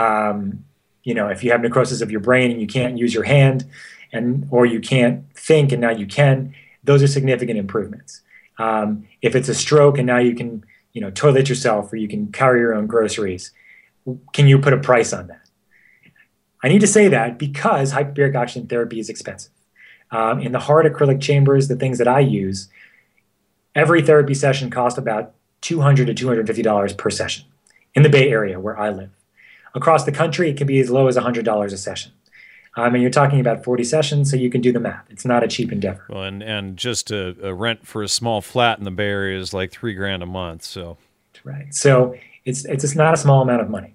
if you have necrosis of your brain and you can't use your hand or you can't think and now you can, those are significant improvements. If it's a stroke and now you can, toilet yourself or you can carry your own groceries, can you put a price on that? I need to say that because hyperbaric oxygen therapy is expensive. In the hard acrylic chambers, the things that I use, every therapy session costs about $200 to $250 per session in the Bay Area where I live. Across the country, it can be as low as $100 a session. And you're talking about 40 sessions, so you can do the math. It's not a cheap endeavor. Well, and just a rent for a small flat in the Bay Area is like $3,000 a month. So, right. So it's just not a small amount of money.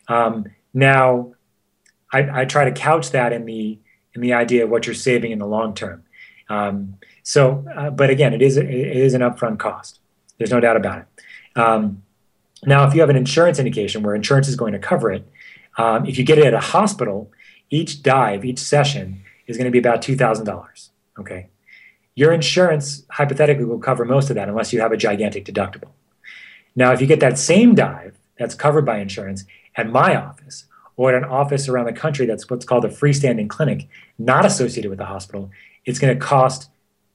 Now, I try to couch that in the idea of what you're saving in the long term. But again, it is an upfront cost. There's no doubt about it. Now, if you have an insurance indication where insurance is going to cover it, if you get it at a hospital, each session is going to be about $2,000, okay? Your insurance hypothetically will cover most of that unless you have a gigantic deductible. Now, if you get that same dive that's covered by insurance at my office or at an office around the country that's what's called a freestanding clinic, not associated with the hospital, it's going to cost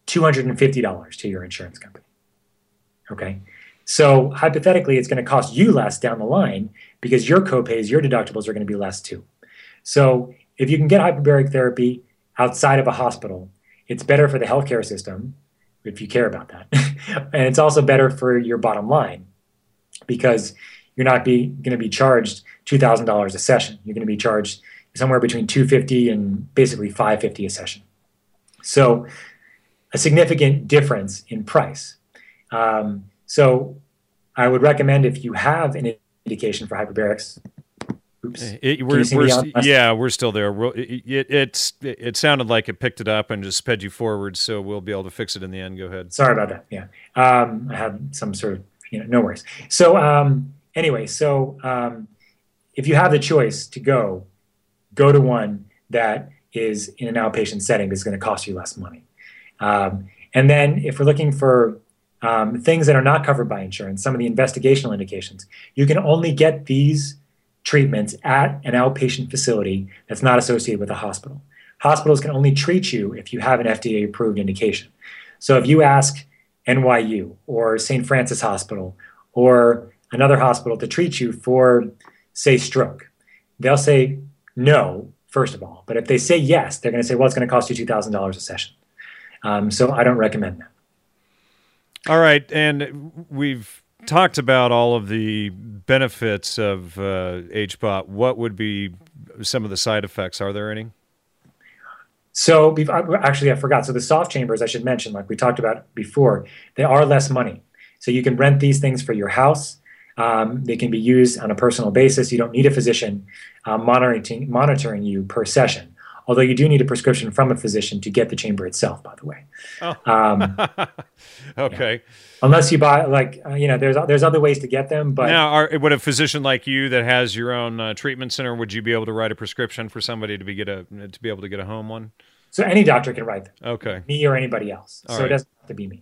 $250 to your insurance company. Okay? So hypothetically, it's going to cost you less down the line because your copays, your deductibles are going to be less too. So if you can get hyperbaric therapy outside of a hospital, it's better for the healthcare system, if you care about that. And it's also better for your bottom line because you're not going to be charged $2,000 a session. You're going to be charged somewhere between $250 and basically $550 a session. So a significant difference in price. So I would recommend if you have an indication for hyperbarics. Oops. We're still there. It sounded like it picked it up and just sped you forward, so we'll be able to fix it in the end. Go ahead. Sorry about that. Yeah, I had some sort of no worries. So anyway, if you have the choice to go to one that is in an outpatient setting, that's going to cost you less money. And then if we're looking for things that are not covered by insurance, some of the investigational indications, you can only get these treatments at an outpatient facility that's not associated with a hospital. Hospitals can only treat you if you have an FDA-approved indication. So if you ask NYU or St. Francis Hospital or another hospital to treat you for, say, stroke, they'll say no, first of all. But if they say yes, they're going to say, well, it's going to cost you $2,000 a session. So I don't recommend that. All right, and we've talked about all of the benefits of HBOT. What would be some of the side effects? Are there any? So actually, I forgot. So the soft chambers, I should mention, like we talked about before, they are less money. So you can rent these things for your house. They can be used on a personal basis. You don't need a physician monitoring you per session. Although you do need a prescription from a physician to get the chamber itself, by the way. Oh. Okay. Yeah. Unless you buy, there's other ways to get them. But now, would a physician like you that has your own treatment center, would you be able to write a prescription for somebody to be able to get a home one? So any doctor can write them. Okay. Me or anybody else. All so right. It doesn't have to be me.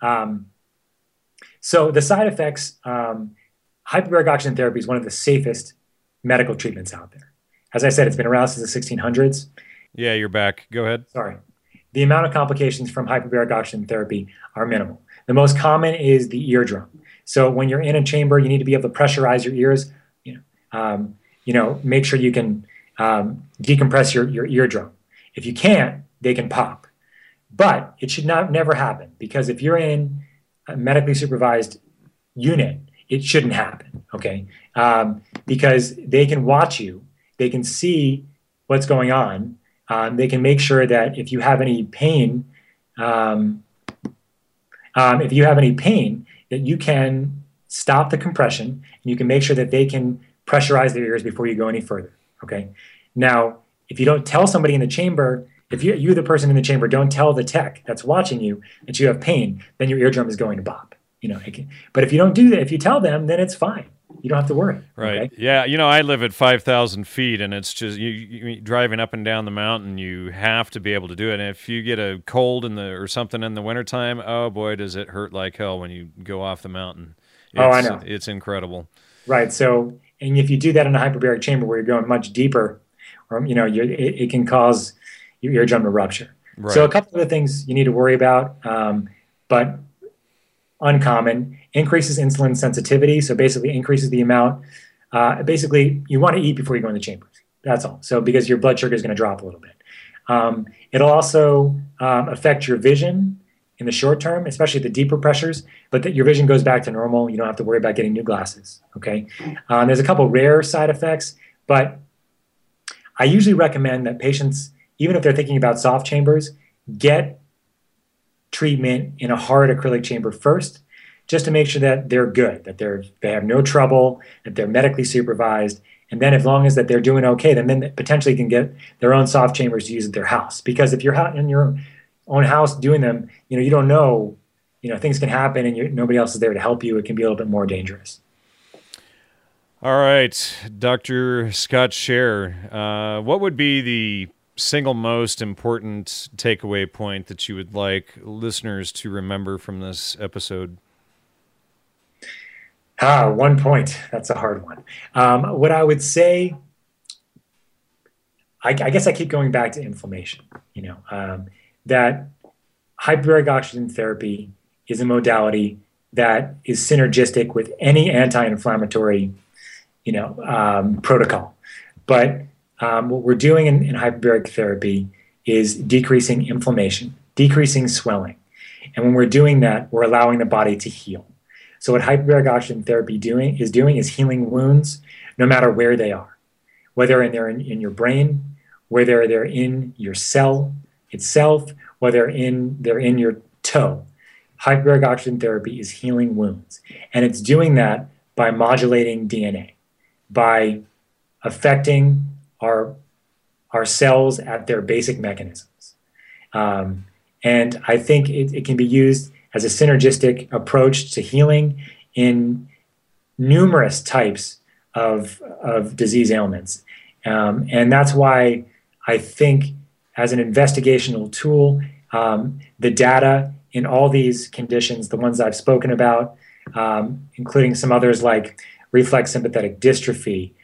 So the side effects, hyperbaric oxygen therapy is one of the safest medical treatments out there. As I said, it's been around since the 1600s. Yeah, you're back. Go ahead. Sorry. The amount of complications from hyperbaric oxygen therapy are minimal. The most common is the eardrum. So when you're in a chamber, you need to be able to pressurize your ears. Make sure you can decompress your eardrum. If you can't, they can pop. But it should never happen because if you're in a medically supervised unit, it shouldn't happen. Okay, because they can watch you, they can see what's going on. They can make sure that if you have any pain, that you can stop the compression and you can make sure that they can pressurize their ears before you go any further. Okay. Now, if you don't tell somebody in the chamber, if you the person in the chamber, don't tell the tech that's watching you that you have pain, then your eardrum is going to pop. But if you don't do that, if you tell them, then it's fine. You don't have to worry. Right. Okay? Yeah. I live at 5,000 feet, and it's just you driving up and down the mountain. You have to be able to do it. And if you get a cold or something in the wintertime, oh boy, does it hurt like hell when you go off the mountain. I know. It's incredible. Right. So, and if you do that in a hyperbaric chamber where you're going much deeper, or it can cause your eardrum to rupture. Right. So, a couple of the things you need to worry about, but uncommon, increases insulin sensitivity. So basically increases the amount. Basically, you want to eat before you go in the chambers. That's all. So because your blood sugar is going to drop a little bit. It'll also affect your vision in the short term, especially at the deeper pressures, but that your vision goes back to normal. You don't have to worry about getting new glasses. Okay. There's a couple rare side effects, but I usually recommend that patients, even if they're thinking about soft chambers, get treatment in a hard acrylic chamber first, just to make sure that they're good, that they have no trouble, that they're medically supervised, and then as long as that they're doing okay, then they potentially can get their own soft chambers to use at their house. Because if you're in your own house doing them, you don't know, things can happen and nobody else is there to help you. It can be a little bit more dangerous. All right, Dr. Scott Scher, what would be the single most important takeaway point that you would like listeners to remember from this episode? 1 point. That's a hard one. What I would say, I guess I keep going back to inflammation. That hyperbaric oxygen therapy is a modality that is synergistic with any anti-inflammatory, protocol. But what we're doing in hyperbaric therapy is decreasing inflammation, decreasing swelling. And when we're doing that, we're allowing the body to heal. So what hyperbaric oxygen therapy is healing wounds no matter where they are, whether they're in your brain, whether they're in your cell itself, whether they're in your toe. Hyperbaric oxygen therapy is healing wounds. And it's doing that by modulating DNA, by affecting our cells at their basic mechanisms. And I think it can be used as a synergistic approach to healing in numerous types of disease ailments. And that's why I think as an investigational tool, the data in all these conditions, the ones I've spoken about, including some others like reflex sympathetic dystrophy,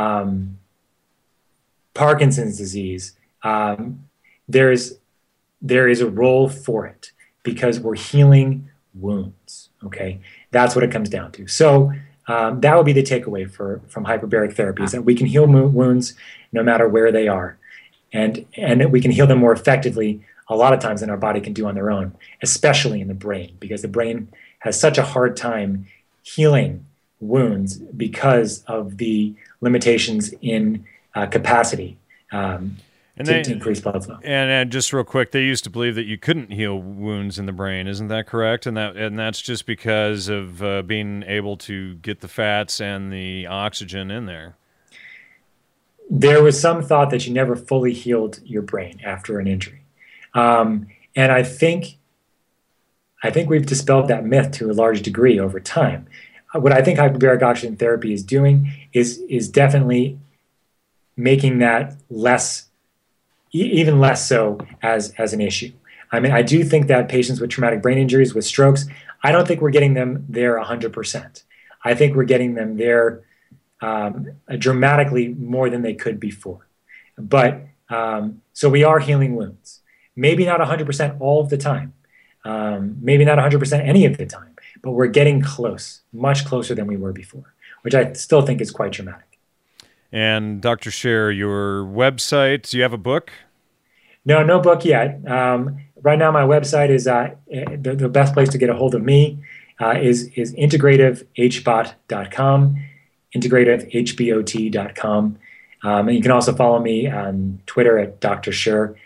Parkinson's disease, there is a role for it because we're healing wounds. Okay, that's what it comes down to. So that would be the takeaway from hyperbaric therapy: is that we can heal wounds no matter where they are, and we can heal them more effectively a lot of times than our body can do on their own, especially in the brain, because the brain has such a hard time healing wounds because of the limitations in capacity to increase blood flow. And just real quick, they used to believe that you couldn't heal wounds in the brain. Isn't that correct? And that's just because of being able to get the fats and the oxygen in there. There was some thought that you never fully healed your brain after an injury. And I think we've dispelled that myth to a large degree over time. What I think hyperbaric oxygen therapy is doing is definitely making that even less so as an issue. I mean, I do think that patients with traumatic brain injuries, with strokes, I don't think we're getting them there 100%. I think we're getting them there dramatically more than they could before. But so we are healing wounds. Maybe not 100% all of the time. Maybe not 100% any of the time. But we're getting close, much closer than we were before, which I still think is quite dramatic. And Dr. Scher, your website, do you have a book? No book yet. Right now, my website is the best place to get a hold of me is integrativehbot.com, integrativehbot.com. And you can also follow me on Twitter at Dr. Scher,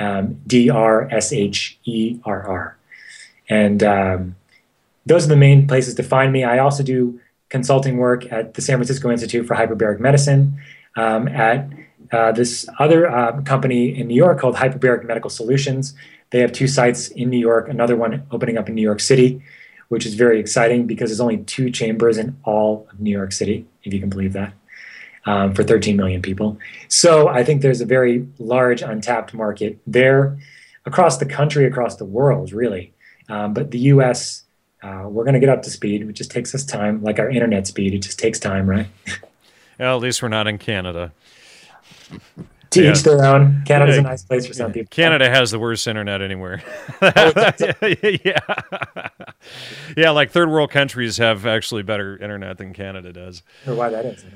DRSHERR. And those are the main places to find me. I also do consulting work at the San Francisco Institute for Hyperbaric Medicine, at this other company in New York called Hyperbaric Medical Solutions. They have 2 sites in New York, another one opening up in New York City, which is very exciting because there's only 2 chambers in all of New York City, if you can believe that, for 13 million people. So I think there's a very large untapped market there across the country, across the world, really. But the U.S., we're going to get up to speed. It just takes us time, like our internet speed. It just takes time, right? Well, at least we're not in Canada. To each their own. Canada's a nice place for some people. Canada has the worst internet anywhere. Yeah, like third world countries have actually better internet than Canada does. Or why that is.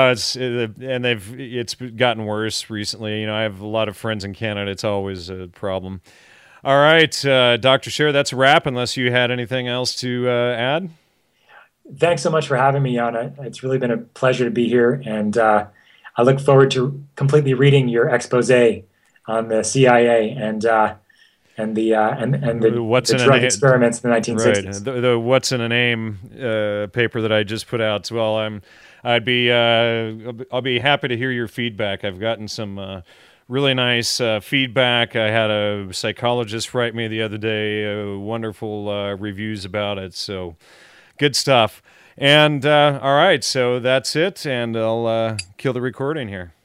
It's gotten worse recently. I have a lot of friends in Canada. It's always a problem. All right, Dr. Scher, that's a wrap, unless you had anything else to add. Thanks so much for having me, Jan. It's really been a pleasure to be here, and I look forward to completely reading your expose on the CIA and the drug experiments in the 1960s. Right, the What's in a Name paper that I just put out. So, well, I'll be happy to hear your feedback. I've gotten some really nice feedback. I had a psychologist write me the other day, wonderful reviews about it. So good stuff. And all right, so that's it. And I'll kill the recording here.